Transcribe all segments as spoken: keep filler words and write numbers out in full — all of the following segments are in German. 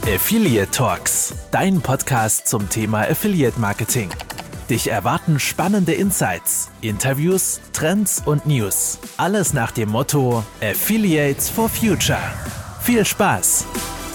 Affiliate Talks, dein Podcast zum Thema Affiliate Marketing. Dich erwarten spannende Insights, Interviews, Trends und News. Alles nach dem Motto Affiliates for Future. Viel Spaß!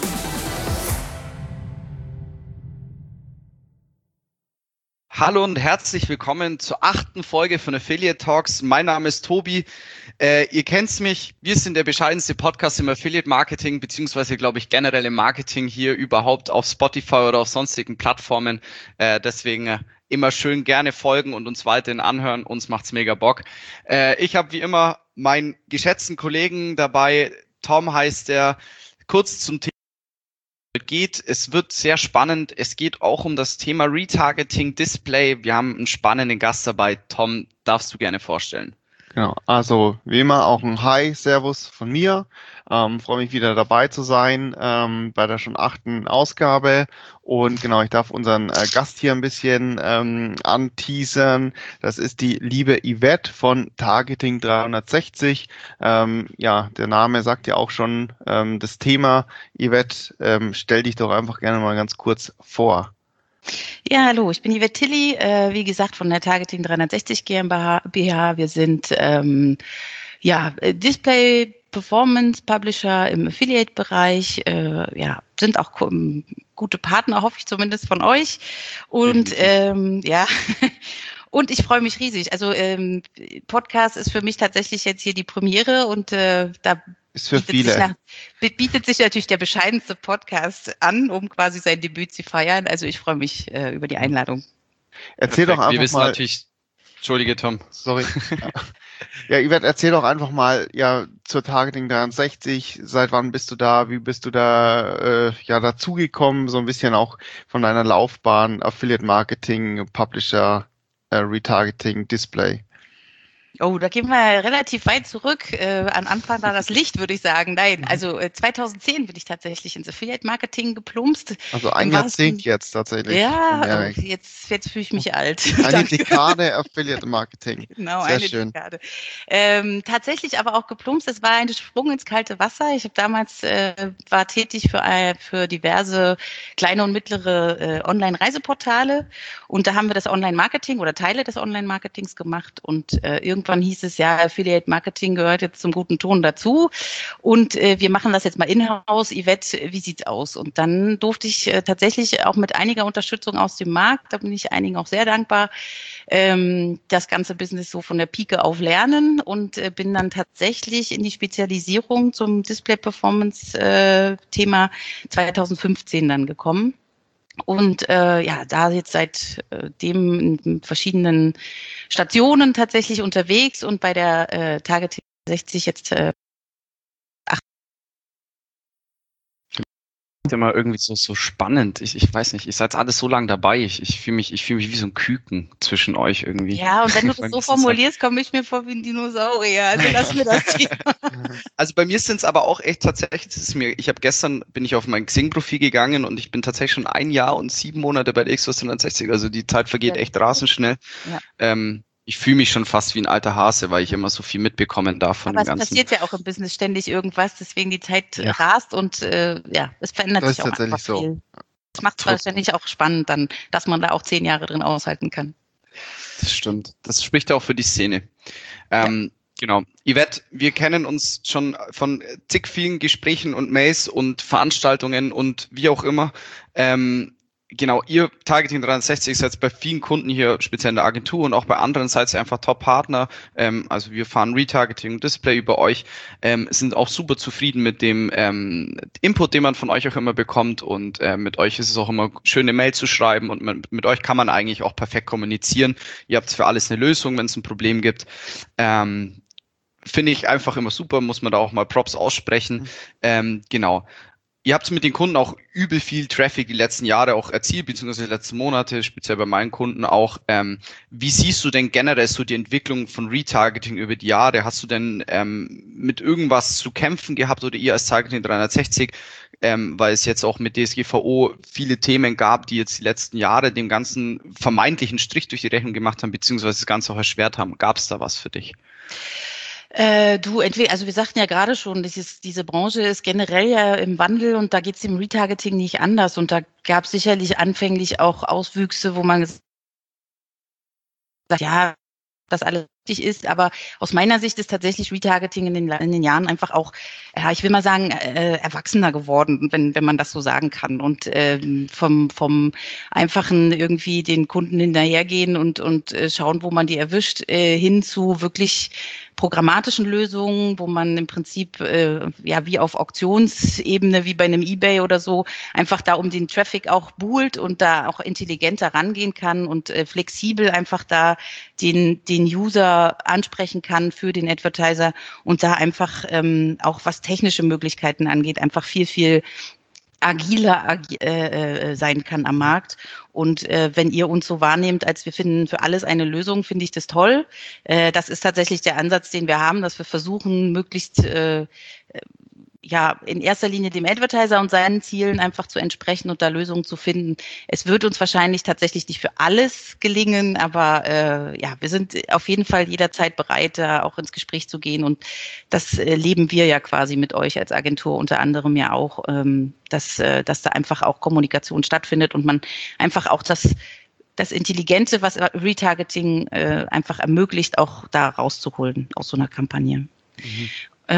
Hallo und herzlich willkommen zur achten Folge von Affiliate Talks. Mein Name ist Tobi. Äh, ihr kennt mich. Wir sind der bescheidenste Podcast im Affiliate Marketing, beziehungsweise, glaube ich, generell im Marketing hier überhaupt auf Spotify oder auf sonstigen Plattformen. Äh, deswegen äh, immer schön gerne folgen und uns weiterhin anhören. Uns macht's mega Bock. Äh, ich habe wie immer meinen geschätzten Kollegen dabei. Tom heißt er. Kurz zum Thema geht. Es wird sehr spannend. Es geht auch um das Thema Retargeting, Display. Wir haben einen spannenden Gast dabei. Tom, darfst du gerne vorstellen? Genau, also wie immer auch ein Hi, Servus von mir. Ähm, freue mich wieder dabei zu sein ähm, bei der schon achten Ausgabe. Und genau, ich darf unseren äh, Gast hier ein bisschen ähm, anteasern. Das ist die liebe Yvette von Targeting dreihundertsechzig. Ähm, ja, der Name sagt ja auch schon ähm, das Thema. Yvette, ähm, stell dich doch einfach gerne mal ganz kurz vor. Ja, hallo, ich bin Yvette Tilly, äh, wie gesagt von der Targeting dreihundertsechzig GmbH. Wir sind ähm, ja, Display Performance Publisher im Affiliate-Bereich, äh, ja, sind auch um, gute Partner, hoffe ich zumindest von euch. Und ähm, ja, und ich freue mich riesig. Also ähm, Podcast ist für mich tatsächlich jetzt hier die Premiere und äh, da Ist für bietet viele. Sich nach, bietet sich natürlich der bescheidenste Podcast an, um quasi sein Debüt zu feiern. Also ich freue mich äh, über die Einladung. Erzähl Perfekt. doch einfach Wir wissen mal. natürlich. Entschuldige, Tom. Sorry. Ja, Yvette, erzähl doch einfach mal ja zur Targeting dreihundertsechzig. Seit wann bist du da? Wie bist du da äh, ja dazugekommen? So ein bisschen auch von deiner Laufbahn, Affiliate Marketing, Publisher, äh, Retargeting, Display. Oh, da gehen wir relativ weit zurück. Äh, an Anfang war das Licht, würde ich sagen. Nein, also äh, zweitausendzehn bin ich tatsächlich ins Affiliate-Marketing geplumpst. Also ein Im Jahrzehnt wahrsten- jetzt tatsächlich. Ja, Ja, oh, jetzt, jetzt fühle ich mich alt. eine Danke. Dekade Affiliate Marketing. Genau, Sehr eine schön. Dekade. Ähm, tatsächlich aber auch geplumpst. Es war ein Sprung ins kalte Wasser. Ich habe damals äh, war tätig für äh, für diverse kleine und mittlere äh, Online-Reiseportale und da haben wir das Online-Marketing oder Teile des Online-Marketings gemacht und äh, irgendwann hieß es ja, Affiliate-Marketing gehört jetzt zum guten Ton dazu und äh, wir machen das jetzt mal in-house. Yvette, wie sieht's aus? Und dann durfte ich äh, tatsächlich auch mit einiger Unterstützung aus dem Markt, da bin ich einigen auch sehr dankbar, ähm, das ganze Business so von der Pike auf lernen und äh, bin dann tatsächlich in die Spezialisierung zum Display-Performance-Thema zweitausendfünfzehn dann gekommen. Und äh, ja, da jetzt seitdem in verschiedenen Stationen tatsächlich unterwegs und bei der äh, Targeting sechzig jetzt äh, Immer irgendwie so, so spannend. Ich, ich weiß nicht, ihr seid alles so lange dabei. Ich, ich fühle mich, ich fühle mich wie so ein Küken zwischen euch irgendwie. Ja, und wenn du das so Das ist formulierst, komme ich mir vor wie ein Dinosaurier. Also lass mir das Thema. Also bei mir sind es aber auch echt tatsächlich, das ist mir, ich habe gestern, bin ich auf mein Xing-Profil gegangen und ich bin tatsächlich schon ein Jahr und sieben Monate bei der Xbox dreihundertsechzig. Also die Zeit vergeht Ja. echt rasend schnell. Ja. Ähm, ich fühle mich schon fast wie ein alter Hase, weil ich immer so viel mitbekommen darf von Aber dem es Ganzen. passiert ja auch im Business ständig irgendwas, deswegen die Zeit Ja. rast und äh, ja, es verändert Das sich ist auch tatsächlich einfach so. viel. Das macht es Tot- wahrscheinlich auch spannend dann, dass man da auch zehn Jahre drin aushalten kann. Das stimmt. Das spricht auch für die Szene. Ähm, Genau. Yvette, wir kennen uns schon von zig vielen Gesprächen und Mails und Veranstaltungen und wie auch immer. Ähm, genau, ihr Targeting dreihundertsechzig seid bei vielen Kunden hier, speziell in der Agentur und auch bei anderen seid ihr einfach Top-Partner. Ähm, also wir fahren Retargeting und Display über euch, ähm, sind auch super zufrieden mit dem ähm, Input, den man von euch auch immer bekommt und äh, mit euch ist es auch immer schön, eine Mail zu schreiben und mit, mit euch kann man eigentlich auch perfekt kommunizieren. Ihr habt für alles eine Lösung, wenn es ein Problem gibt. Ähm, Finde ich einfach immer super, muss man da auch mal Props aussprechen. Mhm. Ähm, genau. Ihr habt mit den Kunden auch übel viel Traffic die letzten Jahre auch erzielt, beziehungsweise die letzten Monate, speziell bei meinen Kunden auch. Ähm, wie siehst du denn generell so die Entwicklung von Retargeting über die Jahre? Hast du denn ähm, mit irgendwas zu kämpfen gehabt oder ihr als Targeting dreihundertsechzig, ähm, weil es jetzt auch mit D S G V O viele Themen gab, die jetzt die letzten Jahre dem ganzen vermeintlichen Strich durch die Rechnung gemacht haben, beziehungsweise das Ganze auch erschwert haben? Gab es da was für dich? Äh, du, entweder, also wir sagten ja gerade schon, dieses, diese Branche ist generell ja im Wandel und da geht es im Retargeting nicht anders. Und da gab es sicherlich anfänglich auch Auswüchse, wo man gesagt hat, ja, das alles richtig ist, aber aus meiner Sicht ist tatsächlich Retargeting in den, in den Jahren einfach auch, ja, ich will mal sagen, äh, erwachsener geworden, wenn, wenn man das so sagen kann. Und ähm, vom, vom einfachen irgendwie den Kunden hinterhergehen und, und äh, schauen, wo man die erwischt, äh, hin zu wirklich programmatischen Lösungen, wo man im Prinzip äh, ja wie auf Auktionsebene, wie bei einem eBay oder so, einfach da um den Traffic auch buhlt und da auch intelligenter rangehen kann und äh, flexibel einfach da den, den User ansprechen kann für den Advertiser und da einfach ähm, auch was technische Möglichkeiten angeht, einfach viel, viel agiler agi äh, sein kann am Markt. Und äh, wenn ihr uns so wahrnehmt, als wir finden für alles eine Lösung, finde ich das toll. Äh, das ist tatsächlich der Ansatz, den wir haben, dass wir versuchen, möglichst äh, ja, in erster Linie dem Advertiser und seinen Zielen einfach zu entsprechen und da Lösungen zu finden. Es wird uns wahrscheinlich tatsächlich nicht für alles gelingen, aber äh, ja, wir sind auf jeden Fall jederzeit bereit, da auch ins Gespräch zu gehen und das äh, leben wir ja quasi mit euch als Agentur unter anderem ja auch, ähm, dass, äh, dass da einfach auch Kommunikation stattfindet und man einfach auch das das Intelligente, was Retargeting äh, einfach ermöglicht, auch da rauszuholen aus so einer Kampagne. Mhm.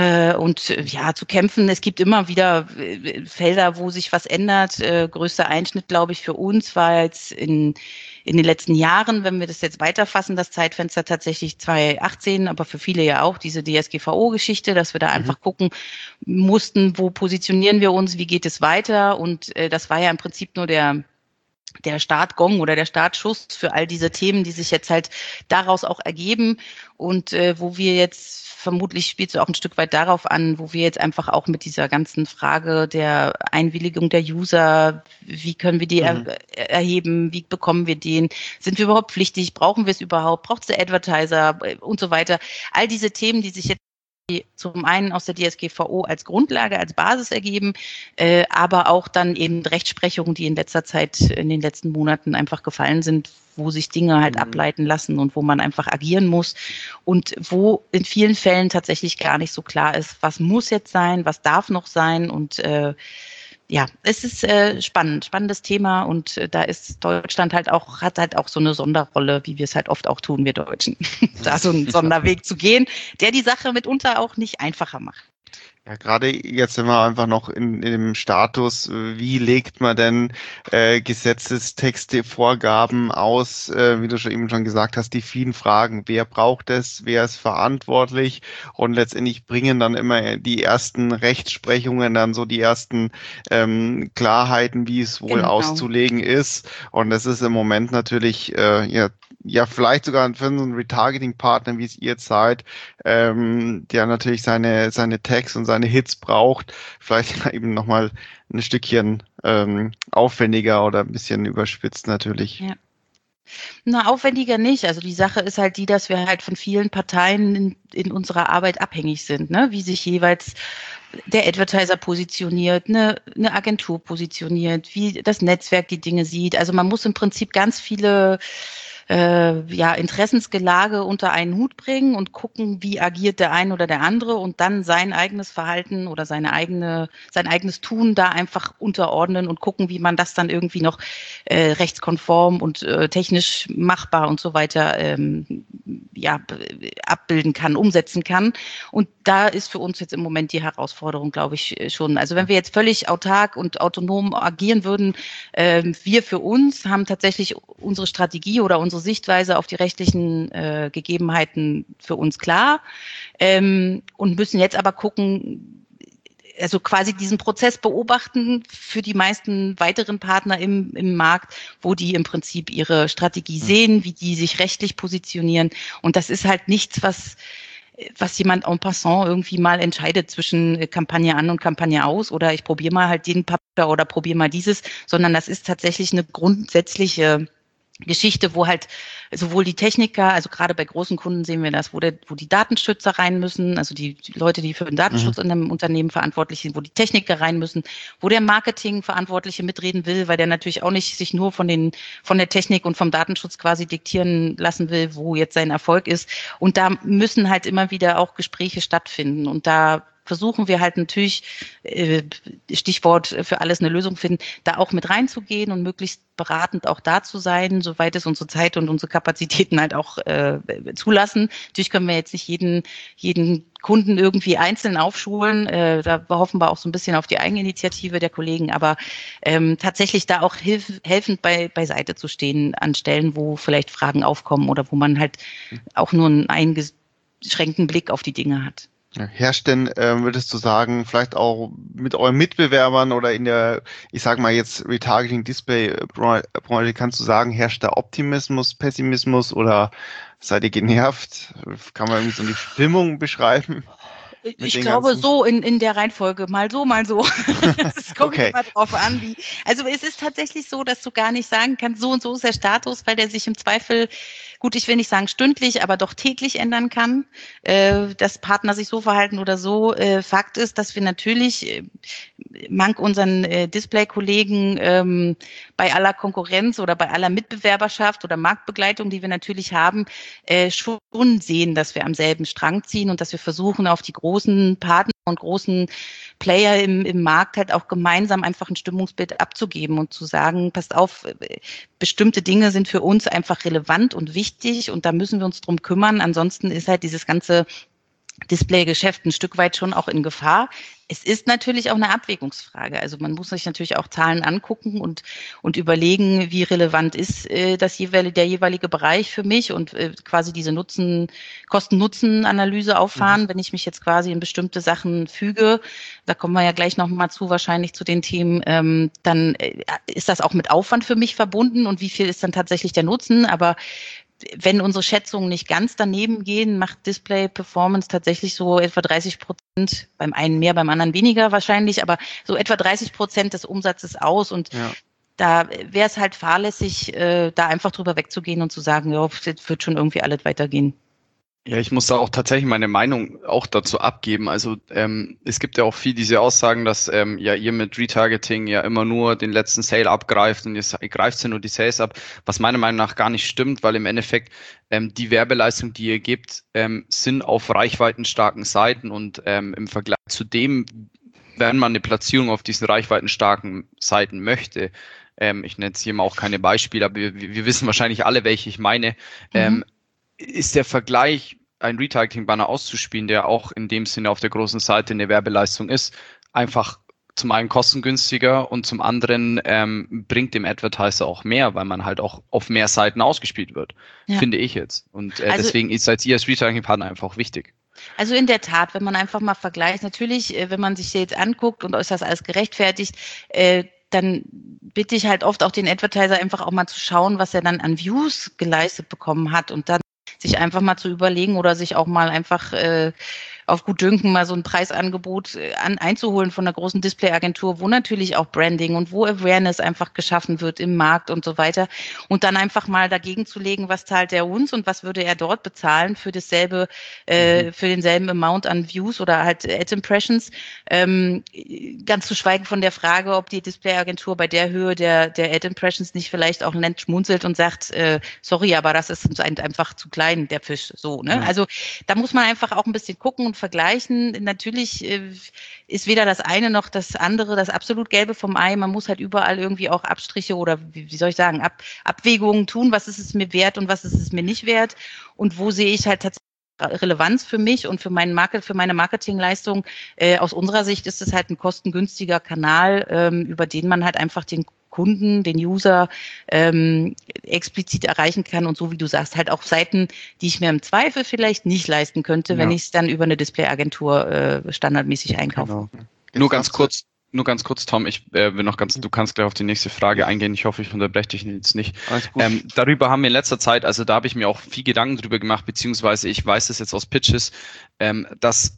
Und ja, zu kämpfen, es gibt immer wieder Felder, wo sich was ändert. Äh, größter Einschnitt, glaube ich, für uns war jetzt in, in den letzten Jahren, wenn wir das jetzt weiterfassen, das Zeitfenster tatsächlich zwanzig achtzehn, aber für viele ja auch diese D S G V O-Geschichte, dass wir da mhm. einfach gucken mussten, wo positionieren wir uns, wie geht es weiter. Und äh, das war ja im Prinzip nur der der Startgong oder der Startschuss für all diese Themen, die sich jetzt halt daraus auch ergeben und äh, wo wir jetzt vermutlich spielt es auch ein Stück weit darauf an, wo wir jetzt einfach auch mit dieser ganzen Frage der Einwilligung der User, wie können wir die mhm. er- erheben, wie bekommen wir den, sind wir überhaupt pflichtig, brauchen wir es überhaupt, braucht es der Advertiser und so weiter. All diese Themen, die sich jetzt zum einen aus der D S G V O als Grundlage, als Basis ergeben, äh, aber auch dann eben Rechtsprechungen, die in letzter Zeit, in den letzten Monaten einfach gefallen sind, wo sich Dinge halt mhm. ableiten lassen und wo man einfach agieren muss und wo in vielen Fällen tatsächlich gar nicht so klar ist, was muss jetzt sein, was darf noch sein und äh, ja, es ist äh, spannend, spannendes Thema und äh, da ist Deutschland halt auch, hat halt auch so eine Sonderrolle, wie wir es halt oft auch tun, wir Deutschen, da so einen Sonderweg zu gehen, der die Sache mitunter auch nicht einfacher macht. Ja, gerade jetzt sind wir einfach noch in, in dem Status, wie legt man denn äh, Gesetzestexte, Vorgaben aus, äh, wie du schon eben schon gesagt hast, die vielen Fragen, wer braucht es, wer ist verantwortlich und letztendlich bringen dann immer die ersten Rechtsprechungen, dann so die ersten ähm, Klarheiten, wie es wohl genau. auszulegen ist und das ist im Moment natürlich äh, ja ja, vielleicht sogar für einen Retargeting-Partner, wie es ihr jetzt seid, ähm, der natürlich seine, seine Tags und seine Hits braucht, vielleicht eben nochmal ein Stückchen ähm, aufwendiger oder ein bisschen überspitzt natürlich. Ja. Na, aufwendiger nicht. Also die Sache ist halt die, dass wir halt von vielen Parteien in, in unserer Arbeit abhängig sind, ne? Wie sich jeweils der Advertiser positioniert, eine, eine Agentur positioniert, wie das Netzwerk die Dinge sieht. Also man muss im Prinzip ganz viele Äh, ja, Interessensgelage unter einen Hut bringen und gucken, wie agiert der eine oder der andere und dann sein eigenes Verhalten oder seine eigene, sein eigenes Tun da einfach unterordnen und gucken, wie man das dann irgendwie noch äh, rechtskonform und äh, technisch machbar und so weiter ähm, ja, abbilden kann, umsetzen kann. Und da ist für uns jetzt im Moment die Herausforderung, glaube ich, schon. Also wenn wir jetzt völlig autark und autonom agieren würden, äh, wir für uns haben tatsächlich unsere Strategie oder unsere Sichtweise auf die rechtlichen äh, Gegebenheiten für uns klar ähm, und müssen jetzt aber gucken, also quasi diesen Prozess beobachten für die meisten weiteren Partner im, im Markt, wo die im Prinzip ihre Strategie sehen, wie die sich rechtlich positionieren. Und das ist halt nichts, was was jemand en passant irgendwie mal entscheidet zwischen Kampagne an und Kampagne aus oder ich probiere mal halt den Papier oder probiere mal dieses, sondern das ist tatsächlich eine grundsätzliche Geschichte, wo halt sowohl die Techniker, also gerade bei großen Kunden sehen wir das, wo, der, wo die Datenschützer rein müssen, also die, die Leute, die für den Datenschutz mhm. in einem Unternehmen verantwortlich sind, wo die Techniker rein müssen, wo der Marketingverantwortliche mitreden will, weil der natürlich auch nicht sich nur von den von der Technik und vom Datenschutz quasi diktieren lassen will, wo jetzt sein Erfolg ist. Und da müssen halt immer wieder auch Gespräche stattfinden. Und da versuchen wir halt natürlich, äh, Stichwort für alles eine Lösung finden, da auch mit reinzugehen und möglichst beratend auch da zu sein, soweit es unsere Zeit und unsere Kapazitäten halt auch äh, zulassen. Natürlich können wir jetzt nicht jeden, jeden Kunden irgendwie einzeln aufschulen. Äh, da hoffen wir auch so ein bisschen auf die Eigeninitiative der Kollegen, aber ähm, tatsächlich da auch hilf, helfend bei, beiseite zu stehen an Stellen, wo vielleicht Fragen aufkommen oder wo man halt auch nur einen eingeschränkten Blick auf die Dinge hat. Herrscht denn, äh, würdest du sagen, vielleicht auch mit euren Mitbewerbern oder in der, ich sage mal jetzt Retargeting-Display-Branche, kannst du sagen, herrscht da Optimismus, Pessimismus oder seid ihr genervt? Kann man irgendwie so eine Stimmung beschreiben? Ich glaube ganzen? so in, in der Reihenfolge, mal so, mal so. Es kommt okay. immer drauf an, wie. Also es ist tatsächlich so, dass du gar nicht sagen kannst, so und so ist der Status, weil der sich im Zweifel, gut, ich will nicht sagen stündlich, aber doch täglich ändern kann, äh, dass Partner sich so verhalten oder so. Äh, Fakt ist, dass wir natürlich äh, mank unseren äh, Display-Kollegen ähm, bei aller Konkurrenz oder bei aller Mitbewerberschaft oder Marktbegleitung, die wir natürlich haben, äh, schon sehen, dass wir am selben Strang ziehen und dass wir versuchen, auf die großen großen Partner und großen Player im, im Markt halt auch gemeinsam einfach ein Stimmungsbild abzugeben und zu sagen, passt auf, bestimmte Dinge sind für uns einfach relevant und wichtig und da müssen wir uns drum kümmern. Ansonsten ist halt dieses ganze Display-Geschäft ein Stück weit schon auch in Gefahr. Es ist natürlich auch eine Abwägungsfrage. Also man muss sich natürlich auch Zahlen angucken und, und überlegen, wie relevant ist äh, das jeweilige, der jeweilige Bereich für mich und äh, quasi diese Nutzen, Kosten-Nutzen-Analyse auffahren, mhm. wenn ich mich jetzt quasi in bestimmte Sachen füge. Da kommen wir ja gleich nochmal zu, wahrscheinlich zu den Themen. Ähm, dann äh, ist das auch mit Aufwand für mich verbunden und wie viel ist dann tatsächlich der Nutzen? Aber wenn unsere Schätzungen nicht ganz daneben gehen, macht Display Performance tatsächlich so etwa dreißig Prozent, beim einen mehr, beim anderen weniger wahrscheinlich, aber so etwa dreißig Prozent des Umsatzes aus und ja. Da wäre es halt fahrlässig, äh, da einfach drüber wegzugehen und zu sagen, ja, das wird schon irgendwie alles weitergehen. Ja, ich muss da auch tatsächlich meine Meinung auch dazu abgeben. Also ähm, es gibt ja auch viel diese Aussagen, dass ähm, ja ihr mit Retargeting ja immer nur den letzten Sale abgreift und ihr greift ja nur die Sales ab, was meiner Meinung nach gar nicht stimmt, weil im Endeffekt ähm, die Werbeleistung, die ihr gebt, ähm, sind auf reichweitenstarken Seiten und ähm, im Vergleich zu dem, wenn man eine Platzierung auf diesen reichweitenstarken Seiten möchte, ähm, ich nenne jetzt hier mal auch keine Beispiele, aber wir, wir wissen wahrscheinlich alle, welche ich meine, mhm. ähm, ist der Vergleich, ein Retargeting-Banner auszuspielen, der auch in dem Sinne auf der großen Seite eine Werbeleistung ist, einfach zum einen kostengünstiger und zum anderen ähm, bringt dem Advertiser auch mehr, weil man halt auch auf mehr Seiten ausgespielt wird, ja. finde ich jetzt. Und äh, also, deswegen ist seid ihr als Retargeting-Partner einfach auch wichtig. Also in der Tat, wenn man einfach mal vergleicht, natürlich, wenn man sich jetzt anguckt und ist das alles gerechtfertigt, äh, dann bitte ich halt oft auch den Advertiser einfach auch mal zu schauen, was er dann an Views geleistet bekommen hat und dann sich einfach mal zu überlegen oder sich auch mal einfach äh, auf gut Dünken mal so ein Preisangebot an, einzuholen von einer großen Displayagentur, wo natürlich auch Branding und wo Awareness einfach geschaffen wird im Markt und so weiter und dann einfach mal dagegen zu legen, was zahlt er uns und was würde er dort bezahlen für dasselbe, äh, mhm. für denselben Amount an Views oder halt Ad Impressions, ähm, ganz zu schweigen von der Frage, ob die Displayagentur bei der Höhe der, der Ad Impressions nicht vielleicht auch nett schmunzelt und sagt, äh, sorry, aber das ist uns einfach zu klein, der Fisch, so, ne? Mhm. Also da muss man einfach auch ein bisschen gucken und vergleichen. Natürlich äh, ist weder das eine noch das andere das absolut Gelbe vom Ei. Man muss halt überall irgendwie auch Abstriche oder wie, wie soll ich sagen, Ab, Abwägungen tun. Was ist es mir wert und was ist es mir nicht wert? Und wo sehe ich halt tatsächlich Relevanz für mich und für meinen Market, für meine Marketingleistung? Äh, aus unserer Sicht ist es halt ein kostengünstiger Kanal, ähm, über den man halt einfach den Kunden, den User ähm, explizit erreichen kann und so wie du sagst, halt auch Seiten, die ich mir im Zweifel vielleicht nicht leisten könnte, ja. wenn ich es dann über eine Displayagentur äh, standardmäßig einkaufe. Genau. Nur ganz kurz, nur ganz kurz, Tom, ich äh, will noch ganz, du kannst gleich auf die nächste Frage eingehen. Ich hoffe, ich unterbreche dich jetzt nicht. Ähm, darüber haben wir in letzter Zeit, also da habe ich mir auch viel Gedanken drüber gemacht, beziehungsweise ich weiß es jetzt aus Pitches, ähm, dass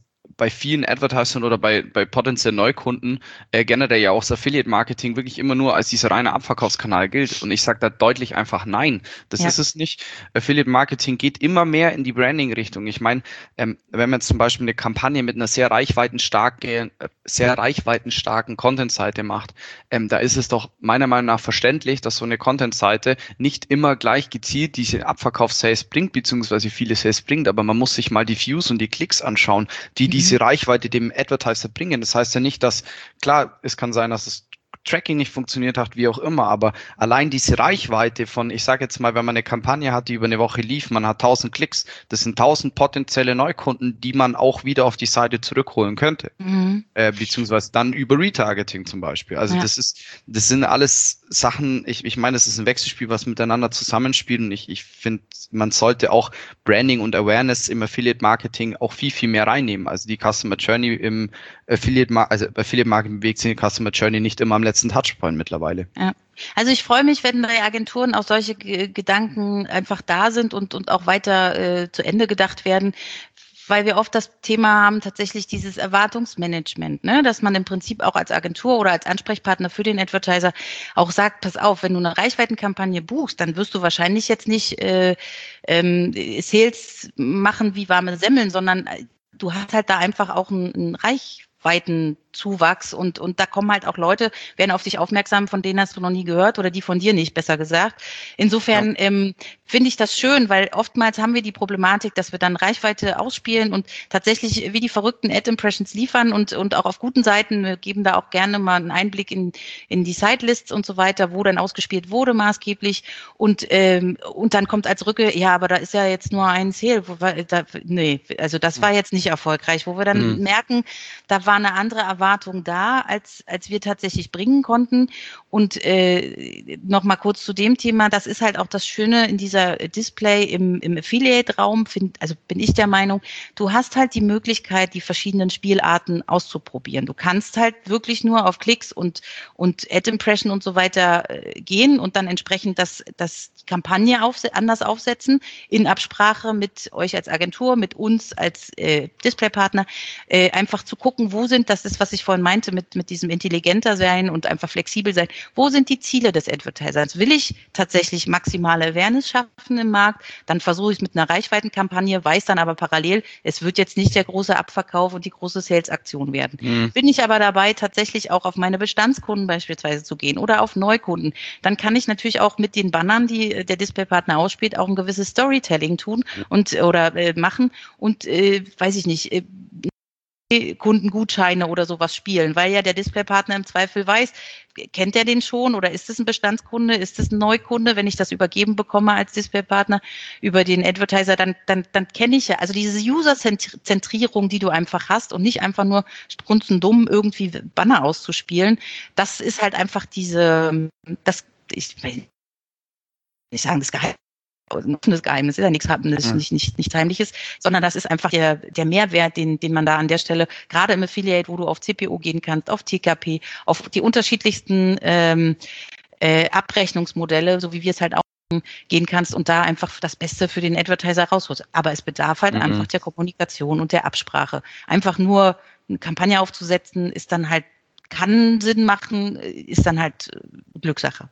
bei vielen Advertisern oder bei, bei potenziellen Neukunden äh, generell ja auch das Affiliate-Marketing wirklich immer nur als dieser reine Abverkaufskanal gilt. Und ich sage da deutlich einfach nein. Das ja. ist es nicht. Affiliate-Marketing geht immer mehr in die Branding-Richtung. Ich meine, ähm, wenn man zum Beispiel eine Kampagne mit einer sehr reichweitenstarken, sehr reichweitenstarken Content-Seite macht, ähm, da ist es doch meiner Meinung nach verständlich, dass so eine Content-Seite nicht immer gleich gezielt diese Abverkaufs-Sales bringt, beziehungsweise viele Sales bringt, aber man muss sich mal die Views und die Klicks anschauen, die mhm. diese Reichweite dem Advertiser bringen. Das heißt ja nicht, dass, klar, es kann sein, dass es Tracking nicht funktioniert hat, wie auch immer, aber allein diese Reichweite von, ich sage jetzt mal, wenn man eine Kampagne hat, die über eine Woche lief, man hat tausend Klicks, das sind tausend potenzielle Neukunden, die man auch wieder auf die Seite zurückholen könnte, mhm. äh, beziehungsweise dann über Retargeting zum Beispiel. Also ja. das ist, das sind alles Sachen, ich, ich meine, das ist ein Wechselspiel, was miteinander zusammenspielt und ich, ich finde, man sollte auch Branding und Awareness im Affiliate-Marketing auch viel, viel mehr reinnehmen. Also die Customer Journey im Affiliate, also Affiliate-Marketing bewegt sich die Customer Journey nicht immer am letzten Touchpoint mittlerweile. Ja. Also ich freue mich, wenn bei Agenturen auch solche G- Gedanken einfach da sind und, und auch weiter äh, zu Ende gedacht werden, weil wir oft das Thema haben, tatsächlich dieses Erwartungsmanagement, ne? Dass man im Prinzip auch als Agentur oder als Ansprechpartner für den Advertiser auch sagt, pass auf, wenn du eine Reichweitenkampagne buchst, dann wirst du wahrscheinlich jetzt nicht äh, ähm, Sales machen wie warme Semmeln, sondern du hast halt da einfach auch einen, einen Reichweiten Zuwachs und und da kommen halt auch Leute, werden auf dich aufmerksam, von denen hast du noch nie gehört oder die von dir nicht, besser gesagt. Insofern ja. ähm, finde ich das schön, weil oftmals haben wir die Problematik, dass wir dann Reichweite ausspielen und tatsächlich wie die verrückten Ad-Impressions liefern und und auch auf guten Seiten, wir geben da auch gerne mal einen Einblick in in die Sitelists und so weiter, wo dann ausgespielt wurde maßgeblich und ähm, und dann kommt als Rücke, ja, aber da ist ja jetzt nur ein Sale, wo wir, da, nee, also das war jetzt nicht erfolgreich, wo wir dann mhm. merken, da war eine andere Erwartung Erwartung da, als als wir tatsächlich bringen konnten. Und äh, noch mal kurz zu dem Thema, das ist halt auch das Schöne in dieser Display im, im Affiliate-Raum, find, also bin ich der Meinung, du hast halt die Möglichkeit, die verschiedenen Spielarten auszuprobieren. Du kannst halt wirklich nur auf Klicks und und Ad-Impression und so weiter äh, gehen und dann entsprechend das, das Kampagne aufse- anders aufsetzen, in Absprache mit euch als Agentur, mit uns als äh, Displaypartner, äh, einfach zu gucken, wo sind, das ist, was ich vorhin meinte, mit, mit diesem intelligenter sein und einfach flexibel sein, wo sind die Ziele des Advertisers? Will ich tatsächlich maximale Awareness schaffen im Markt, dann versuche ich es mit einer Reichweitenkampagne, weiß dann aber parallel, es wird jetzt nicht der große Abverkauf und die große Sales-Aktion werden. Mhm. Bin ich aber dabei, tatsächlich auch auf meine Bestandskunden beispielsweise zu gehen oder auf Neukunden, dann kann ich natürlich auch mit den Bannern, die der Displaypartner ausspielt, auch ein gewisses Storytelling tun und oder äh, machen und äh, weiß ich nicht, äh, Kundengutscheine oder sowas spielen, weil ja der Displaypartner im Zweifel weiß, kennt er den schon oder ist es ein Bestandskunde, ist es ein Neukunde, wenn ich das übergeben bekomme als Displaypartner über den Advertiser, dann dann dann kenne ich ja, also diese User-Zentrierung, die du einfach hast und nicht einfach nur strunzendumm irgendwie Banner auszuspielen, das ist halt einfach diese, das, ich will nicht sagen, das Geheimnis, ein offenes Geheimnis, ist ja nichts, nicht, nicht, nicht, nichts Heimliches, sondern das ist einfach der, der Mehrwert, den, den man da an der Stelle, gerade im Affiliate, wo du auf C P O gehen kannst, auf T K P, auf die unterschiedlichsten ähm, äh, Abrechnungsmodelle, so wie wir es halt auch gehen kannst und da einfach das Beste für den Advertiser rausholst. Aber es bedarf halt mhm. einfach der Kommunikation und der Absprache. Einfach nur eine Kampagne aufzusetzen, ist dann halt, kann Sinn machen, ist dann halt Glückssache.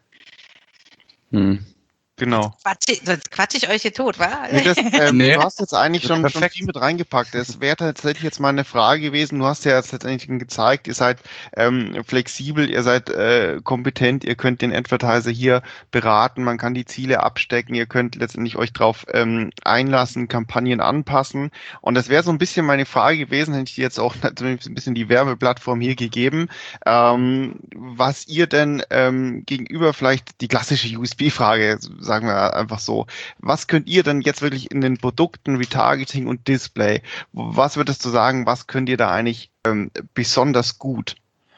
Mhm. Genau. Quatsch, sonst quatsch ich euch hier tot, wa? Nee, das, ähm, nee. Du hast jetzt eigentlich schon, schon viel mit reingepackt. Es wäre tatsächlich jetzt mal eine Frage gewesen. Du hast ja jetzt letztendlich gezeigt, ihr seid ähm, flexibel, ihr seid äh, kompetent, ihr könnt den Advertiser hier beraten, man kann die Ziele abstecken, ihr könnt letztendlich euch drauf ähm, einlassen, Kampagnen anpassen. Und das wäre so ein bisschen meine Frage gewesen, hätte ich dir jetzt auch natürlich ein bisschen die Werbeplattform hier gegeben, ähm, was ihr denn ähm, gegenüber vielleicht die klassische U S P-Frage, sagen wir einfach so. Was könnt ihr denn jetzt wirklich in den Produkten Retargeting und Display, was würdest du sagen, was könnt ihr da eigentlich ähm, besonders gut?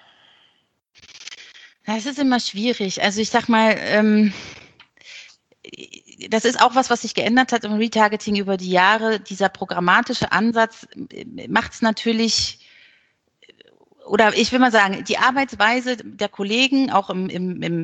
Das ist immer schwierig. Also ich sag mal, ähm, das ist auch was, was sich geändert hat im Retargeting über die Jahre. Dieser programmatische Ansatz macht es natürlich, oder ich will mal sagen, die Arbeitsweise der Kollegen, auch im, im, im